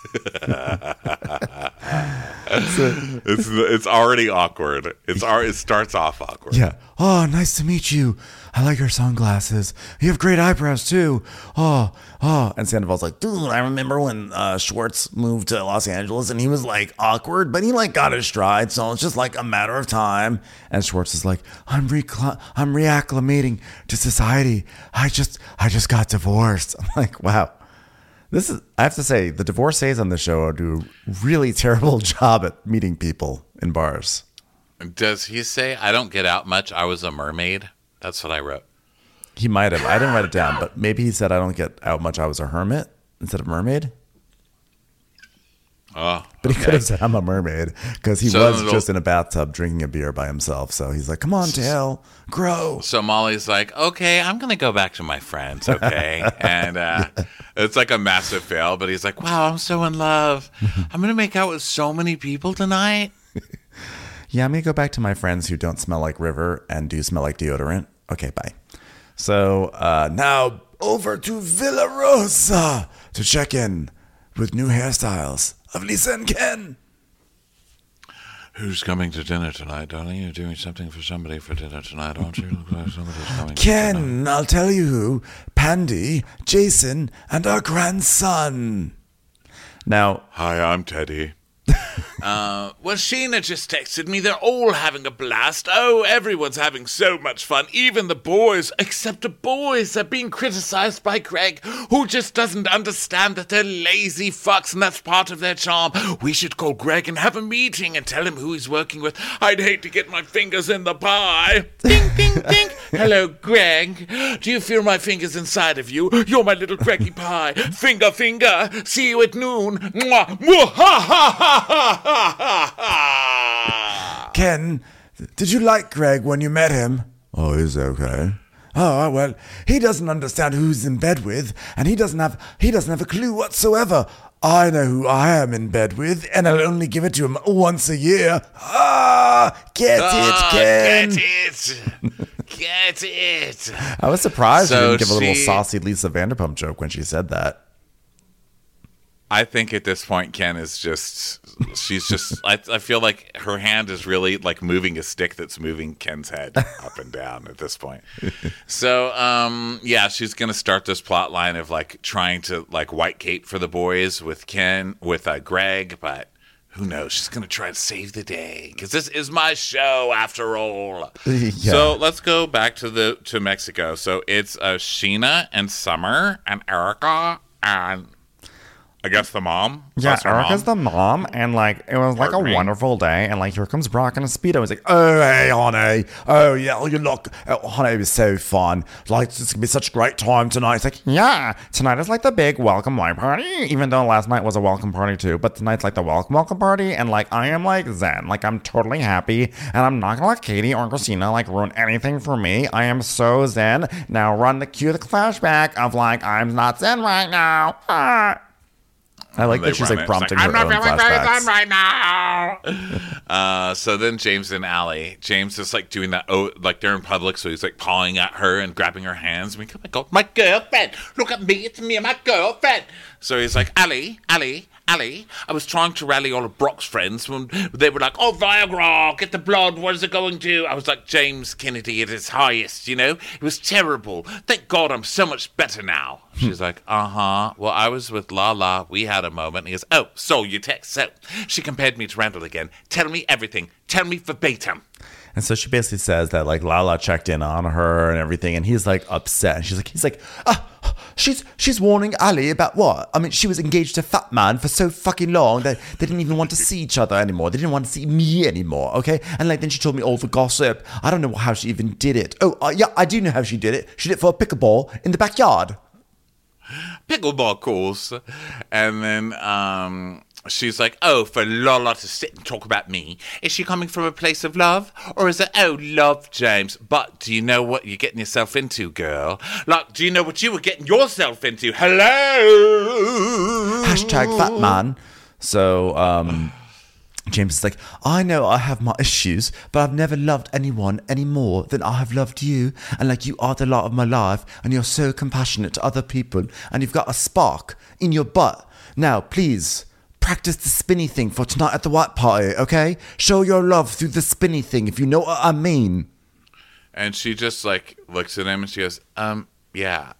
it's it's already awkward. It's It starts off awkward. Yeah. Oh, nice to meet you. I like your sunglasses. You have great eyebrows too. Oh, oh. And Sandoval's like, dude, I remember when uh, Schwartz moved to Los Angeles and he was like awkward, but he like got his stride. So it's just like a matter of time. And Schwartz is like, I'm recl- I'm reacclimating to society. I just I just got divorced. I'm like, wow. This is, I have to say, the divorcees on the show do a really terrible job at meeting people in bars. Does he say, I don't get out much, I was a mermaid? That's what I wrote. He might have. I didn't write it down, but maybe he said, I don't get out much, I was a hermit instead of mermaid. Oh, but he okay. could have said, I'm a mermaid, because he so was just in a bathtub drinking a beer by himself. So he's like, come on, Dale, grow. So Molly's like, okay, I'm going to go back to my friends, okay? and uh, yeah. It's like a massive fail, but he's like, wow, I'm so in love. I'm going to make out with so many people tonight. Yeah, I'm going to go back to my friends who don't smell like River and do smell like deodorant. Okay, bye. So uh, now over to Villa Rosa to check in with new hairstyles of Lisa and Ken. Who's coming to dinner tonight, darling? You're doing something for somebody for dinner tonight, aren't you? Look like somebody's coming. Ken, I'll tell you who. Pandy, Jason, and our grandson. Now, hi, I'm Teddy. uh, well, Sheena just texted me. They're all having a blast. Oh, everyone's having so much fun. Even the boys, except the boys are being criticized by Greg, who just doesn't understand that they're lazy fucks, and that's part of their charm. We should call Greg and have a meeting and tell him who he's working with. I'd hate to get my fingers in the pie. Ding, ding, ding. Hello, Greg. Do you feel my fingers inside of you? You're my little Greggy pie. Finger, finger. See you at noon. Mwah, mwah, ha, ha, ha. Ken, did you like Greg when you met him? Oh, he's okay. Oh, well, he doesn't understand who he's in bed with, and he doesn't have he doesn't have a clue whatsoever. I know who I am in bed with, and I'll only give it to him once a year. Ah, get oh, it, Ken. Get it. Get it. I was surprised so she didn't give she... a little saucy Lisa Vanderpump joke when she said that. I think at this point, Ken is just, she's just, I, I feel like her hand is really like moving a stick that's moving Ken's head up and down at this point. So, um, yeah, she's going to start this plot line of like trying to like white cape for the boys with Ken, with uh, Greg, but who knows? She's going to try to save the day because this is my show after all. Yeah. So let's go back to the to Mexico. So it's uh, Sheena and Summer and Erica and I guess the mom. Yeah, That's her Erica's mom. the mom, and like it was like Pardon a me? wonderful day, and like here comes Brock in a speedo. He's like, "Oh hey, honey, oh yeah, you look, oh, honey, it was so fun. Like it's gonna be such a great time tonight." It's like, yeah, tonight is like the big welcome wine party, even though last night was a welcome party too. But tonight's like the welcome welcome party, and like I am like zen, like I'm totally happy, and I'm not gonna let Katie or Christina like ruin anything for me. I am so zen. Now run the cue the flashback of like I'm not zen right now. Ah. I like They that she's run like it. prompting It's her like, own I'm not feeling very flashbacks. fun right now. uh, so then James and Allie, James is like doing that. Oh, like they're in public, so he's like pawing at her and grabbing her hands. I mean, oh my God, my girlfriend! Look at me, it's me and my girlfriend. So he's like, Allie, Allie, Allie. I was trying to rally all of Brock's friends when they were like, oh, Viagra, get the blood. What is it going to? I was like, James Kennedy at his highest. You know, it was terrible. Thank God, I'm so much better now. She's like, uh-huh. Well, I was with Lala. We had a moment. He goes, oh, so you text. So she compared me to Randall again. Tell me everything. Tell me verbatim. And so she basically says that like Lala checked in on her and everything, and he's like upset. And she's like, he's like, ah, she's she's warning Ali about what? I mean, she was engaged to Fat Man for so fucking long that they didn't even want to see each other anymore. They didn't want to see me anymore. Okay, and like then she told me all the gossip. I don't know how she even did it. Oh, uh, yeah, I do know how she did it. She did it for a pickleball in the backyard. Pickleball calls. And then um, she's like, oh, for Lola to sit and talk about me. Is she coming from a place of love? Or is it, oh, love, James? But do you know what you're getting yourself into, girl? Like, do you know what you were getting yourself into? Hello? Hashtag Fat Man. So, um... James is like, I know I have my issues, but I've never loved anyone any more than I have loved you. And like, you are the light of my life, and you're so compassionate to other people, and you've got a spark in your butt. Now, please, practice the spinny thing for tonight at the white party, okay? Show your love through the spinny thing, if you know what I mean. And she just like looks at him and she goes, um, yeah.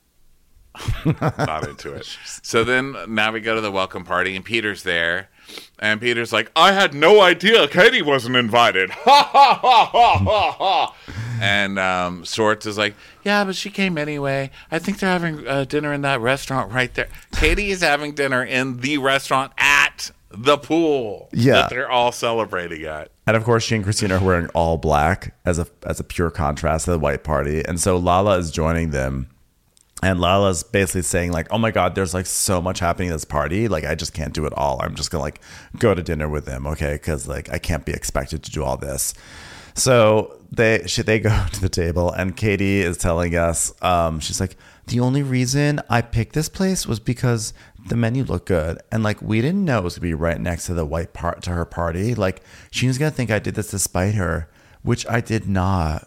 Not into it. So then now we go to the welcome party and Peter's there. And Peter's like, I had no idea Katie wasn't invited. Ha ha ha ha ha ha. And um, Swartz is like, yeah, but she came anyway. I think they're having uh, dinner in that restaurant right there. Katie is having dinner in the restaurant at the pool. Yeah. That they're all celebrating at. And of course, she and Christina are wearing all black as a as a pure contrast to the white party. And so Lala is joining them. And Lala's basically saying like, oh my God, there's like so much happening at this party. Like, I just can't do it all. I'm just going to like go to dinner with them. Okay. Cause like, I can't be expected to do all this. So they, she, they go to the table and Katie is telling us, um, she's like, the only reason I picked this place was because the menu looked good. And like, we didn't know it was gonna be right next to the white part to her party. Like she was going to think I did this to spite her, which I did not.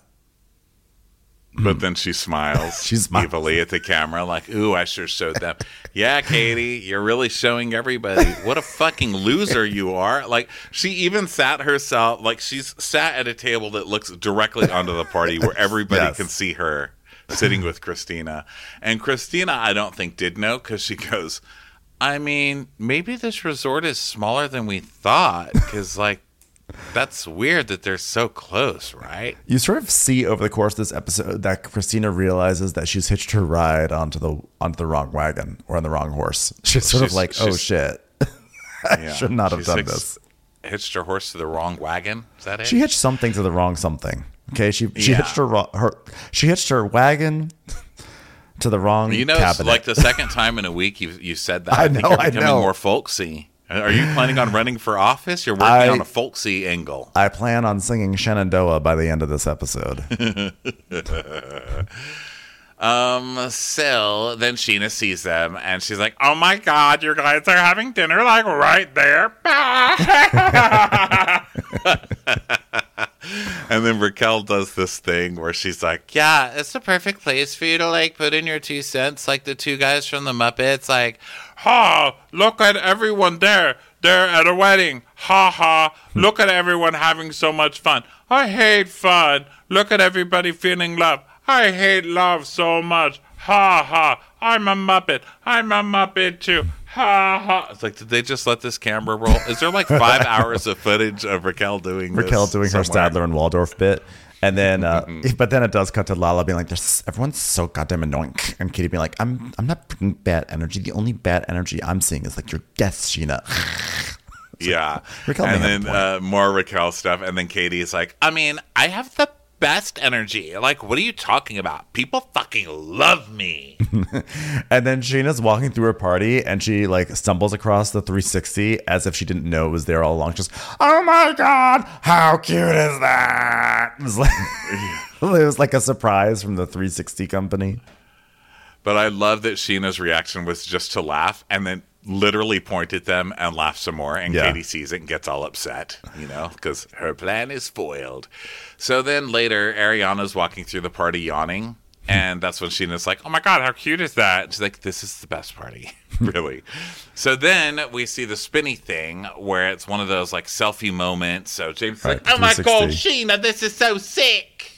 But then she smiles She smiles. evilly at the camera like, ooh, I sure showed them. Yeah, Katie, you're really showing everybody what a fucking loser you are. Like, she even sat herself, like, she's sat at a table that looks directly onto the party where everybody Yes. can see her sitting with Christina. And Christina, I don't think, did know because she goes, I mean, maybe this resort is smaller than we thought because, like, that's weird that they're so close, right? You sort of see over the course of this episode that Christina realizes that she's hitched her ride onto the onto the wrong wagon or on the wrong horse. She's sort She's- of like, oh she's- shit, I Yeah. should not have She's done hitched- this. Hitched her horse to the wrong wagon. Is that it? She hitched something to the wrong something. Okay, she she Yeah. hitched her ro- her she hitched her wagon to the wrong You know, it's cabinet. like the second time in a week you you said that. I I, think know, you're I becoming know. more folksy. Are you planning on running for office? You're working I- on a folksy angle. I plan on singing Shenandoah by the end of this episode. Um, so then Sheena sees them and she's like, oh my God, you guys are having dinner like right there. And then Raquel does this thing where she's like, yeah, it's the perfect place for you to like put in your two cents, like the two guys from the Muppets, like, ha, look at everyone there. They're at a wedding. Ha ha. Look at everyone having so much fun. I hate fun. Look at everybody feeling love. I hate love so much. Ha ha. I'm a Muppet. I'm a Muppet too. ha ha. It's like, did they just let this camera roll? Is there like five hours of footage of Raquel doing this Raquel doing somewhere? her Stadler and Waldorf bit. And then, uh, but then it does cut to Lala being like, "There's everyone's so goddamn annoying," and Katie being like, "I'm, I'm not bringing bad energy. The only bad energy I'm seeing is like your guests, Sheena." Yeah, like, Raquel and then uh, more Raquel stuff, and then Katie's like, "I mean, I have the best energy. Like, what are you talking about? People fucking love me." And then Sheena's walking through her party, and she like stumbles across the three sixty as if she didn't know it was there all along. Just, oh my god, how cute is that? It was like, it was like a surprise from the three sixty company. But I love that Sheena's reaction was just to laugh, and then literally point at them and laugh some more. And Yeah. Katie sees it and gets all upset, you know, because her plan is foiled. So then later, Ariana's walking through the party yawning. And that's when Sheena's like, oh my God, how cute is that? And she's like, this is the best party, really. So then we see the spinny thing where it's one of those like selfie moments. So James is Right, like, oh my God, three sixty. Sheena, this is so sick.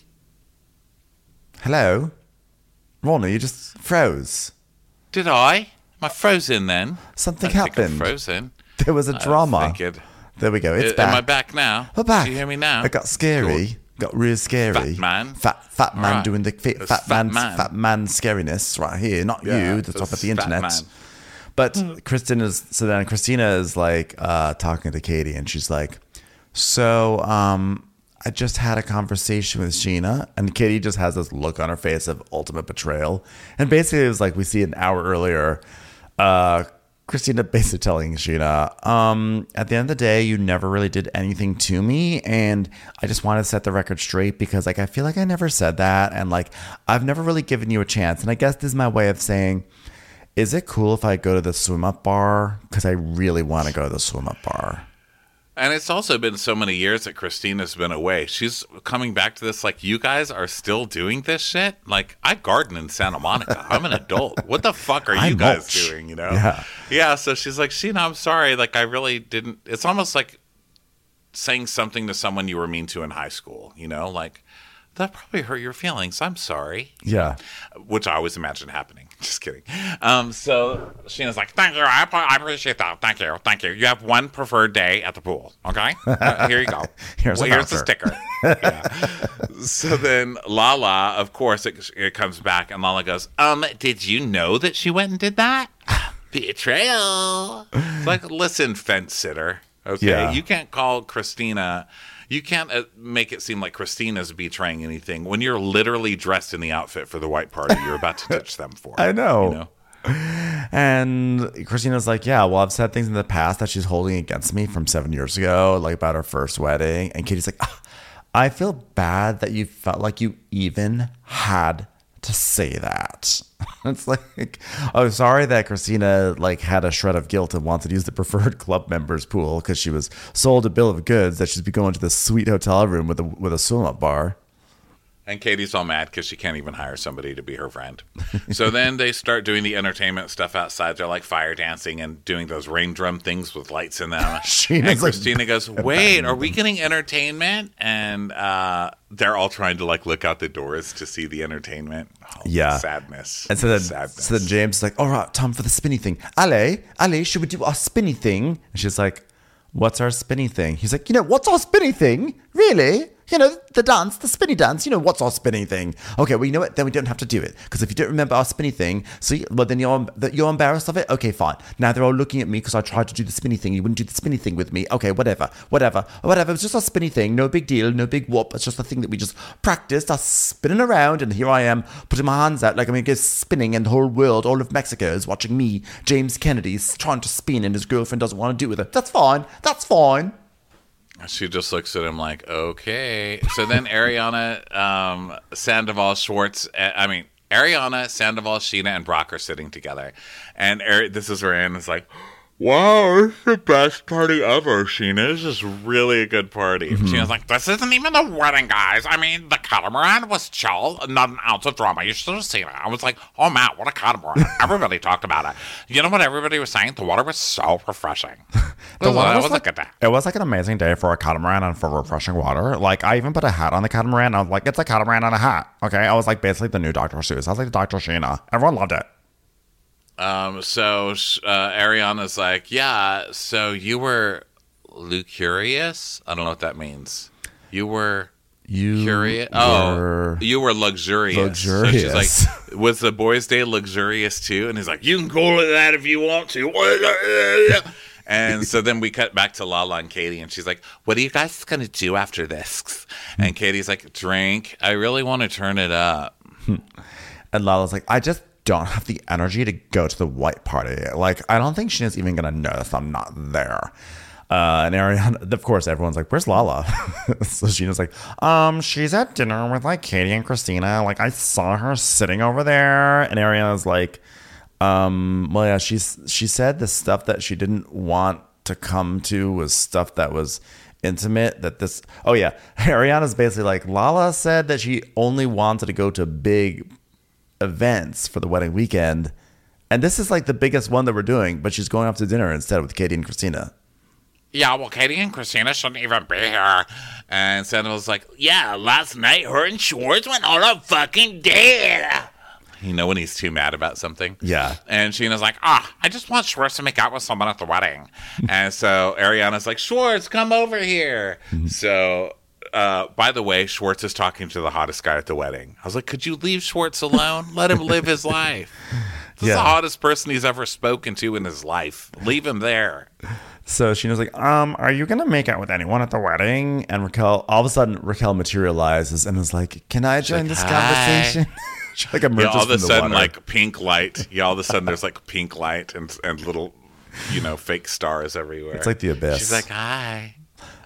Hello, Ronna, you just froze. Did I? Am I frozen then? Something I think I'm happened. frozen. There was a I drama. think it- There we go. It's Uh, back. Am I back now? We're back. Do you hear me now? It got scary. Got real scary. Fat man. Fat fat man Right. doing the fit, It's fat, fat man, man. fat man scariness right here. Not Yeah, you, the top it's of the fat internet. man. But Kristen is so then Christina is like uh, talking to Katie, and she's like, "So um, I just had a conversation with Sheena," and Katie just has this look on her face of ultimate betrayal. And basically, it was like we see an hour earlier. Uh, Christina basically telling Sheena, um, at the end of the day, you never really did anything to me. And I just want to set the record straight because like, I feel like I never said that. And like, I've never really given you a chance. And I guess this is my way of saying, is it cool if I go to the swim up bar? Because I really want to go to the swim up bar. And it's also been so many years that Christina's been away. She's coming back to this like, you guys are still doing this shit? Like, I garden in Santa Monica. I'm an adult. What the fuck are I you guys mulch. doing, you know? Yeah. Yeah, so she's like, Sheena, I'm sorry. Like, I really didn't. It's almost like saying something to someone you were mean to in high school, you know? Like, that probably hurt your feelings. I'm sorry. Yeah. Which I always imagine happening. Just kidding. Um, so Sheena's like, thank you. I, I appreciate that. Thank you. Thank you. You have one preferred day at the pool. Okay? Uh, here you go. Here's well, a here's the voucher. sticker. Yeah. So then Lala, of course, it, it comes back and Lala goes, um, did you know that she went and did that? Betrayal. It's like, listen, fence sitter. Okay? Yeah. You can't call Christina... You can't uh, make it seem like Christina's betraying anything when you're literally dressed in the outfit for the white party you're about to ditch them for. I know. You know? And Christina's like, yeah, well, I've said things in the past that she's holding against me from seven years ago, like about her first wedding. And Katie's like, ah, I feel bad that you felt like you even had to say that. It's like, oh, sorry that Christina like had a shred of guilt and wanted to use the preferred club members pool because she was sold a bill of goods that she'd be going to this sweet hotel room with a with a swim up bar. And Katie's all mad because she can't even hire somebody to be her friend. So then they start doing the entertainment stuff outside. They're like fire dancing and doing those rain drum things with lights in them. Sheena's and like- Christina goes, wait, are we getting entertainment? And uh, they're all trying to like look out the doors to see the entertainment. Oh, Yeah. Sadness. And so then, Sadness. so then James is like, all right, time for the spinny thing. Ale, Ale, should we do our spinny thing? And she's like, what's our spinny thing? He's like, you know, what's our spinny thing? Really? You know, the dance, the spinny dance. You know, what's our spinny thing? Okay, well, you know what? Then we don't have to do it. Because if you don't remember our spinny thing, so you, well, then you're, you're embarrassed of it? Okay, fine. Now they're all looking at me because I tried to do the spinny thing. You wouldn't do the spinny thing with me. Okay, whatever, whatever, whatever. It's just a spinny thing. No big deal, no big whoop. It's just a thing that we just practiced. Us spinning around, and here I am putting my hands out like I'm going to go spinning, and the whole world, all of Mexico is watching me, James Kennedy, trying to spin, and his girlfriend doesn't want to do it with it. That's fine. That's fine. She just looks at him like, okay. So then Ariana, um, Sandoval, Schwartz, uh, I mean, Ariana, Sandoval, Sheena, and Brock are sitting together. And Ari- this is where Anna's like, wow, it's the best party ever, Sheena. This is really a good party. Mm-hmm. Sheena's like, this isn't even the wedding, guys. I mean, the catamaran was chill, not an ounce of drama. You should have seen it. I was like, oh, Matt, what a catamaran. Everybody talked about it. You know what everybody was saying? The water was so refreshing. The water that was was like, a good day. It was like an amazing day for a catamaran and for refreshing water. Like, I even put a hat on the catamaran. I was like, it's a catamaran and a hat. Okay. I was like basically the new Doctor Seuss. I was like Doctor Sheena. Everyone loved it. Um, so uh, Ariana's like, yeah, so you were lucurious? I don't know what that means. You were You curious? were Oh, you were luxurious. luxurious. So she's like, was the boys' day luxurious too? And he's like, you can call it that if you want to. And so then we cut back to Lala and Katie, and she's like, what are you guys going to do after this? And Katie's like, drink. I really want to turn it up. And Lala's like, I just don't have the energy to go to the white party. Like, I don't think Sheena's even going to notice I'm not there. Uh, and Ariana, of course, everyone's like, where's Lala? So Sheena's like, um, she's at dinner with like Katie and Christina. Like, I saw her sitting over there. And Ariana's like, um, well, yeah, she's, she said the stuff that she didn't want to come to was stuff that was intimate. That this, oh yeah, Ariana's basically like, Lala said that she only wanted to go to big events for the wedding weekend. And this is like the biggest one that we're doing, but she's going off to dinner instead with Katie and Christina. Yeah, well, Katie and Christina shouldn't even be here. And Sandoval's like, yeah, last night her and Schwartz went on a fucking date. You know when he's too mad about something? Yeah. And Sheena's like, ah, I just want Schwartz to make out with someone at the wedding. And so Ariana's like, Schwartz, come over here. So, uh, by the way, Schwartz is talking to the hottest guy at the wedding. I was like, could you leave Schwartz alone? Let him live his life. This Yeah. is the hottest person he's ever spoken to in his life. Leave him there. So Sheena's like, um, are you going to make out with anyone at the wedding? And Raquel, all of a sudden, Raquel materializes and is like, can I join like, this "Hi." conversation? She like emerges Yeah, all of a from the sudden, water. like pink light. Yeah, all of a sudden, there's like pink light and and little, you know, fake stars everywhere. It's like the abyss. She's like, hi.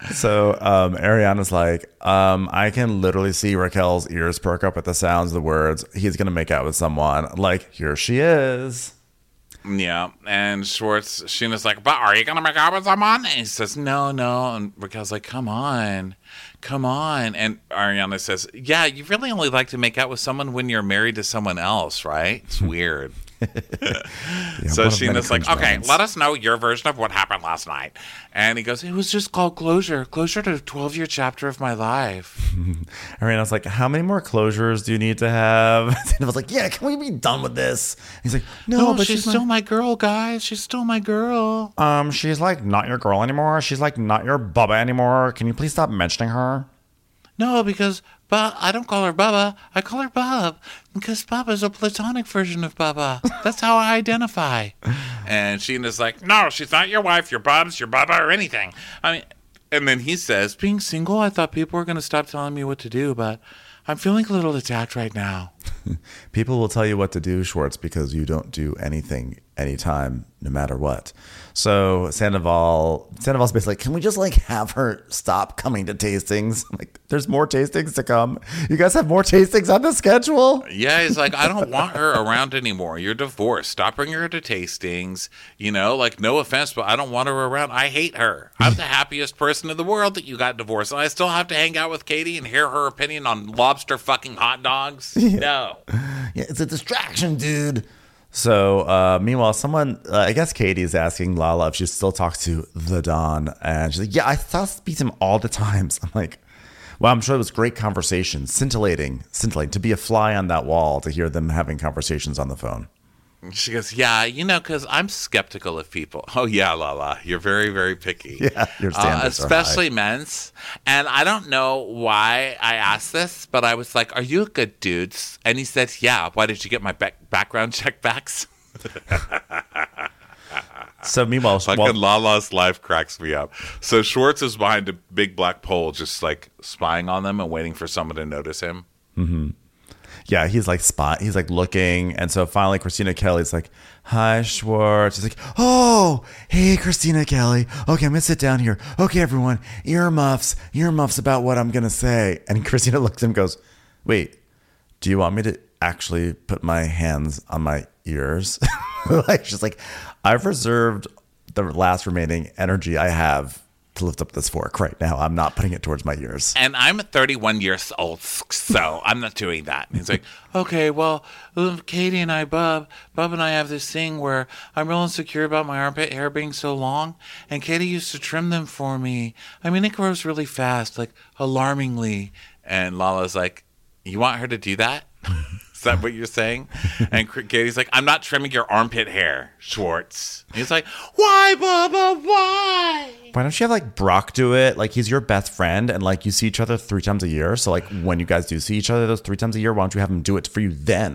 So um, Ariana's like, um, I can literally see Raquel's ears perk up at the sounds of the words, he's going to make out with someone. Like, here she is. Yeah, and Schwartz, Sheena's like, but are you going to make out with someone? And he says, no, no. And Raquel's like, come on, come on. And Ariana says, yeah, you really only like to make out with someone when you're married to someone else, right? It's weird. Yeah, So one of many Sheena's like, cringe okay, moments. let us know your version of what happened last night. And he goes, it was just called closure. Closure to a twelve-year chapter of my life. Ariana's like, how many more closures do you need to have? Sandoval's like, yeah, can we be done with this? He's like, no, No, but she's, she's, still not- my girl, guys. She's still my girl. Um, she's like not your girl anymore. She's like not your Bubba anymore. Can you please stop mentioning her? No, because but I don't call her Bubba. I call her Bub because Bubba's a platonic version of Bubba. That's how I identify. And Sheena's like, no, she's not your wife, your Bub's, your Bubba, or anything. I mean, and then he says, being single, I thought people were going to stop telling me what to do, but I'm feeling a little attacked right now. People will tell you what to do, Schwartz, because you don't do anything anytime, no matter what. So Sandoval, Sandoval's basically like, can we just like have her stop coming to tastings? I'm like, there's more tastings to come. You guys have more tastings on the schedule? Yeah, he's like, I don't want her around anymore. You're divorced. Stop bringing her to tastings. You know, like, no offense, but I don't want her around. I hate her. I'm the happiest person in the world that you got divorced. And I still have to hang out with Katie and hear her opinion on lobster fucking hot dogs. No. Yeah, it's a distraction, dude. So, uh, meanwhile, someone, uh, I guess Katie's asking Lala if she still talks to the Don. And she's like, yeah, I still speak to him all the times. I'm like, well, I'm sure it was great conversation, scintillating, scintillating, to be a fly on that wall to hear them having conversations on the phone. She goes, yeah, you know, because I'm skeptical of people. Oh, yeah, Lala, you're very, very picky. Yeah, your uh, standards are especially high. men's. And I don't know why I asked this, but I was like, are you a good dude? And he said, yeah. Why did you get my back- background check backs? So meanwhile, Fucking while- Lala's life cracks me up. So Schwartz is behind a big black pole, just like spying on them and waiting for someone to notice him. Mm-hmm. Yeah, he's like spot. He's like looking, and so finally, Christina Kelly's like, "Hi, Schwartz." He's like, "Oh, hey, Christina Kelly. Okay, I'm gonna sit down here. Okay, everyone, earmuffs, earmuffs about what I'm gonna say." And Christina looks at him, and goes, "Wait, do you want me to actually put my hands on my ears?" Like, she's like, "I've reserved the last remaining energy I have to lift up this fork right now. I'm not putting it towards my ears." And I'm thirty-one years old, so I'm not doing that. And he's like, okay, well, Katie and I, Bub, Bub and I have this thing where I'm real insecure about my armpit hair being so long, and Katie used to trim them for me. I mean, it grows really fast, like alarmingly. And Lala's like, you want her to do that? Is that what you're saying? And Katie's like, I'm not trimming your armpit hair, Schwartz. And he's like, why, Bubba, why? Why don't you have like Brock do it? Like he's your best friend and like you see each other three times a year. So like when you guys do see each other those three times a year, why don't you have him do it for you then?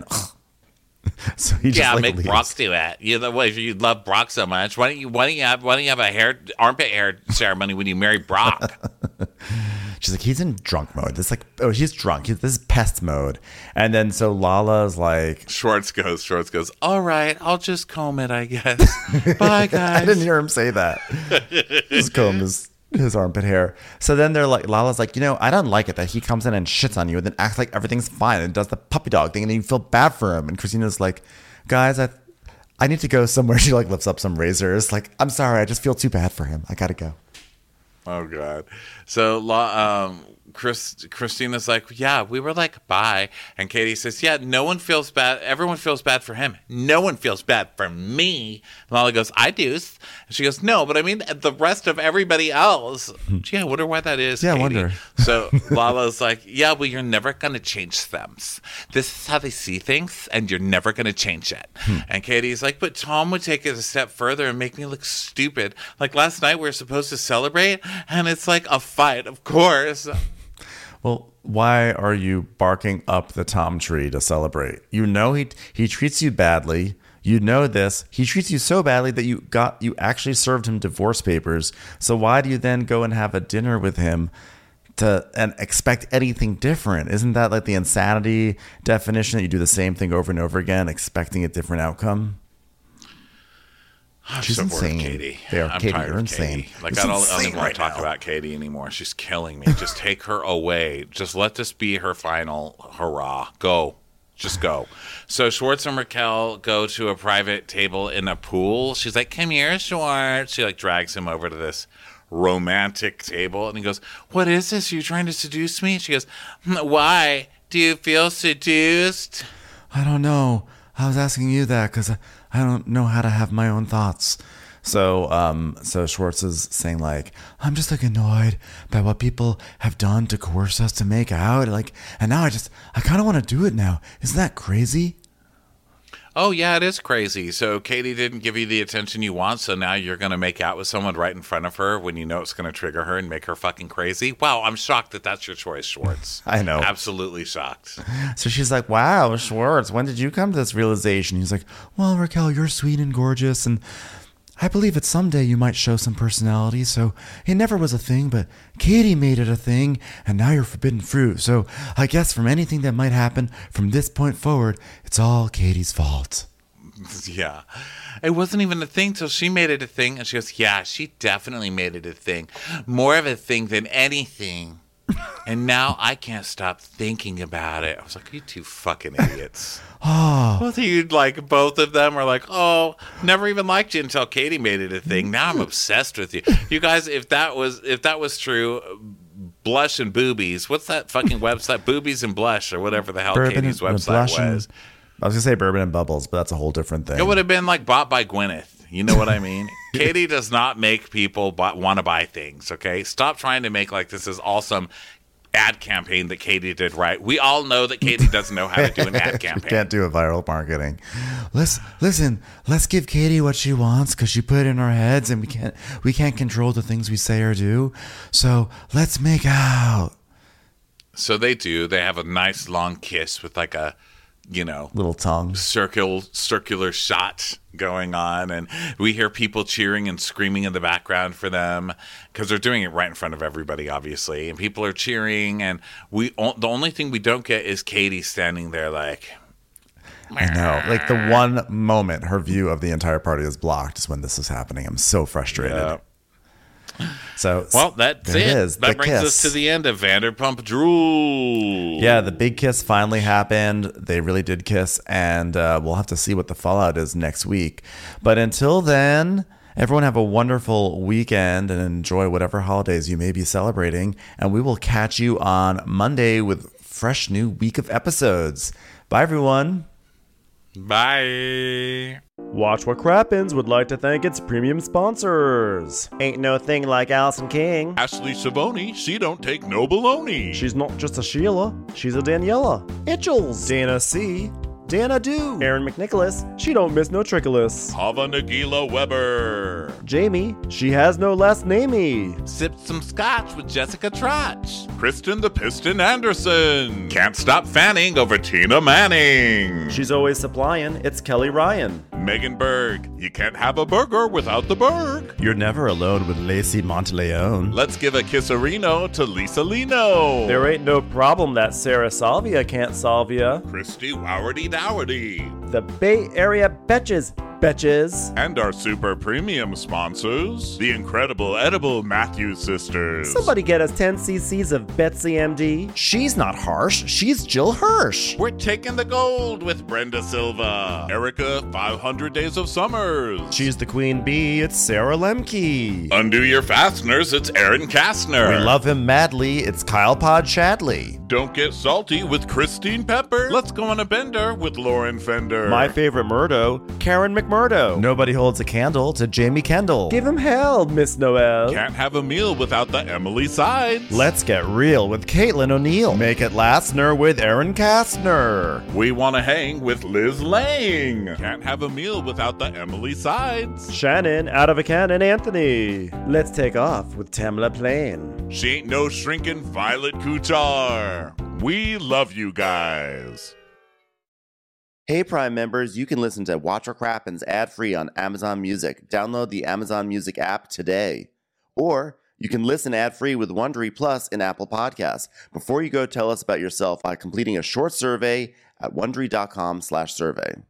So he just yeah, like make leaves. Brock do it. You know, if you love Brock so much, why don't you why don't you have why don't you have a hair armpit hair ceremony when you marry Brock? She's like, he's in drunk mode. This like, oh, he's drunk. He's, this is pest mode. And then so Lala's like, Schwartz goes, Schwartz goes, all right, I'll just comb it, I guess. Bye, guys. I didn't hear him say that. Just comb his, his armpit hair. So then they're like, Lala's like, you know, I don't like it that he comes in and shits on you and then acts like everything's fine and does the puppy dog thing and then you feel bad for him. And Christina's like, guys, I I need to go somewhere. She like lifts up some razors. Like, I'm sorry, I just feel too bad for him. I gotta go. Oh God! So, um, Chris, Christina's like, yeah, we were like, bye, and Katie says, yeah, no one feels bad. Everyone feels bad for him. No one feels bad for me. And Lala goes, I do. And she goes, no, but I mean the rest of everybody else. Gee, I wonder why that is. Yeah, Katie. I wonder. So Lala's like, yeah, well, you're never gonna change them. This is how they see things, and you're never gonna change it. Hmm. And Katie's like, but Tom would take it a step further and make me look stupid. Like last night, we were supposed to celebrate. And it's like a fight, of course. Well, why are you barking up the Tom tree to celebrate? You know he he treats you badly. You know this. He treats you so badly that you got you actually served him divorce papers. So why do you then go and have a dinner with him to and expect anything different? Isn't that like the insanity definition that you do the same thing over and over again, expecting a different outcome? I'm She's so bored insane. of Katie. They are I'm Katie. tired You're of insane. Katie. Like It's I don't, I don't insane even want right to talk now. about Katie anymore. She's killing me. Just take her away. Just let this be her final hurrah. Go. Just go. So Schwartz and Raquel go to a private table in a pool. She's like, come here, Schwartz. She like drags him over to this romantic table. And he goes, what is this? Are you trying to seduce me? She goes, why? Do you feel seduced? I don't know. I was asking you that because I, I don't know how to have my own thoughts. So, um, so Schwartz is saying like, I'm just like annoyed by what people have done to coerce us to make out. Like, and now I just, I kind of want to do it now. Isn't that crazy? Oh, yeah, it is crazy. So Katie didn't give you the attention you want, so now you're going to make out with someone right in front of her when you know it's going to trigger her and make her fucking crazy? Wow, I'm shocked that that's your choice, Schwartz. I know. Absolutely shocked. So she's like, wow, Schwartz, when did you come to this realization? He's like, well, Raquel, you're sweet and gorgeous, and I believe that someday you might show some personality, so it never was a thing, but Katie made it a thing, and now you're forbidden fruit. So I guess from anything that might happen from this point forward, it's all Katie's fault. Yeah. It wasn't even a thing till she made it a thing, and she goes, yeah, she definitely made it a thing. More of a thing than anything. And now I can't stop thinking about it. I was like, you two fucking idiots. Oh. Both of you, like, both of them are like, oh, never even liked you until Katie made it a thing. Now I'm obsessed with you. You guys, if that was if that was true, Blush and Boobies, what's that fucking website? Boobies and Blush or whatever the hell Bourbon Katie's and- website Blush and- was. I was going to say Bourbon and Bubbles, but that's a whole different thing. It would have been like bought by Gwyneth. You know what I mean? Katie does not make people want to buy things, okay? Stop trying to make like this is awesome ad campaign that Katie did right. We all know that Katie doesn't know how to do an ad campaign. Can't do a viral marketing. Let's listen. Let's give Katie what she wants because she put it in our heads, and we can't we can't control the things we say or do. So let's make out. So they do. They have a nice long kiss with like a, you know, little tongue circle circular shot going on, and we hear people cheering and screaming in the background for them because they're doing it right in front of everybody, obviously, and people are cheering, and we the only thing we don't get is Katie standing there like, I know, like the one moment her view of the entire party is blocked is when this is happening. I'm so frustrated. Yeah. So well, that's it. it is, that the brings kiss. us to the end of Vanderpump Drool. Yeah, the big kiss finally happened. They really did kiss, and uh, we'll have to see what the fallout is next week. But until then, everyone have a wonderful weekend and enjoy whatever holidays you may be celebrating. And we will catch you on Monday with fresh new week of episodes. Bye, everyone. Bye. Watch What Crappens would like to thank its premium sponsors. Ain't no thing like Allison King. Ashley Savoni, she don't take no baloney. She's not just a Sheila, she's a Daniela. Itchels. Dana C. Dana Do. Aaron McNicholas, she don't miss no trickolas. Hava Nagila Weber. Jamie, she has no last namey. Sipped some scotch with Jessica Trotch. Kristen the Piston Anderson. Can't stop fanning over Tina Manning. She's always supplying, it's Kelly Ryan. Megan Berg, you can't have a burger without the Berg. You're never alone with Lacey Monteleone. Let's give a kisserino to Lisa Lino. There ain't no problem that Sarah Salvia can't solve ya. Christy Wowardy Dowardy. The Bay Area Betches, Betches. And our super premium sponsors, the incredible edible Matthews sisters. Somebody get us ten cc's of Betsy M D. She's not harsh, she's Jill Hirsch. We're taking the gold with Brenda Silva. Erica, five hundred Days of Summers. She's the queen bee, it's Sarah Lemke. Undo your fasteners, it's Aaron Kastner. We love him madly, it's Kyle Pod Shadley. Don't get salty with Christine Pepper. Let's go on a bender with Lauren Fender. My favorite Murdo, Karen McMurdo. Nobody holds a candle to Jamie Kendall. Give him hell, Miss Noel. Can't have a meal without the Emily Sides. Let's get real with Caitlin O'Neill. Make it Lastner with Aaron Kastner. We want to hang with Liz Lang. Can't have a meal without the Emily Sides. Shannon, out of a cannon, Anthony. Let's take off with Tamla Plain. She ain't no shrinking Violet Kuchar. We love you guys. Hey Prime members, you can listen to Watch What Crappens ad-free on Amazon Music. Download the Amazon Music app today. Or you can listen ad-free with Wondery Plus in Apple Podcasts. Before you go, tell us about yourself by completing a short survey at wondery.com slash survey.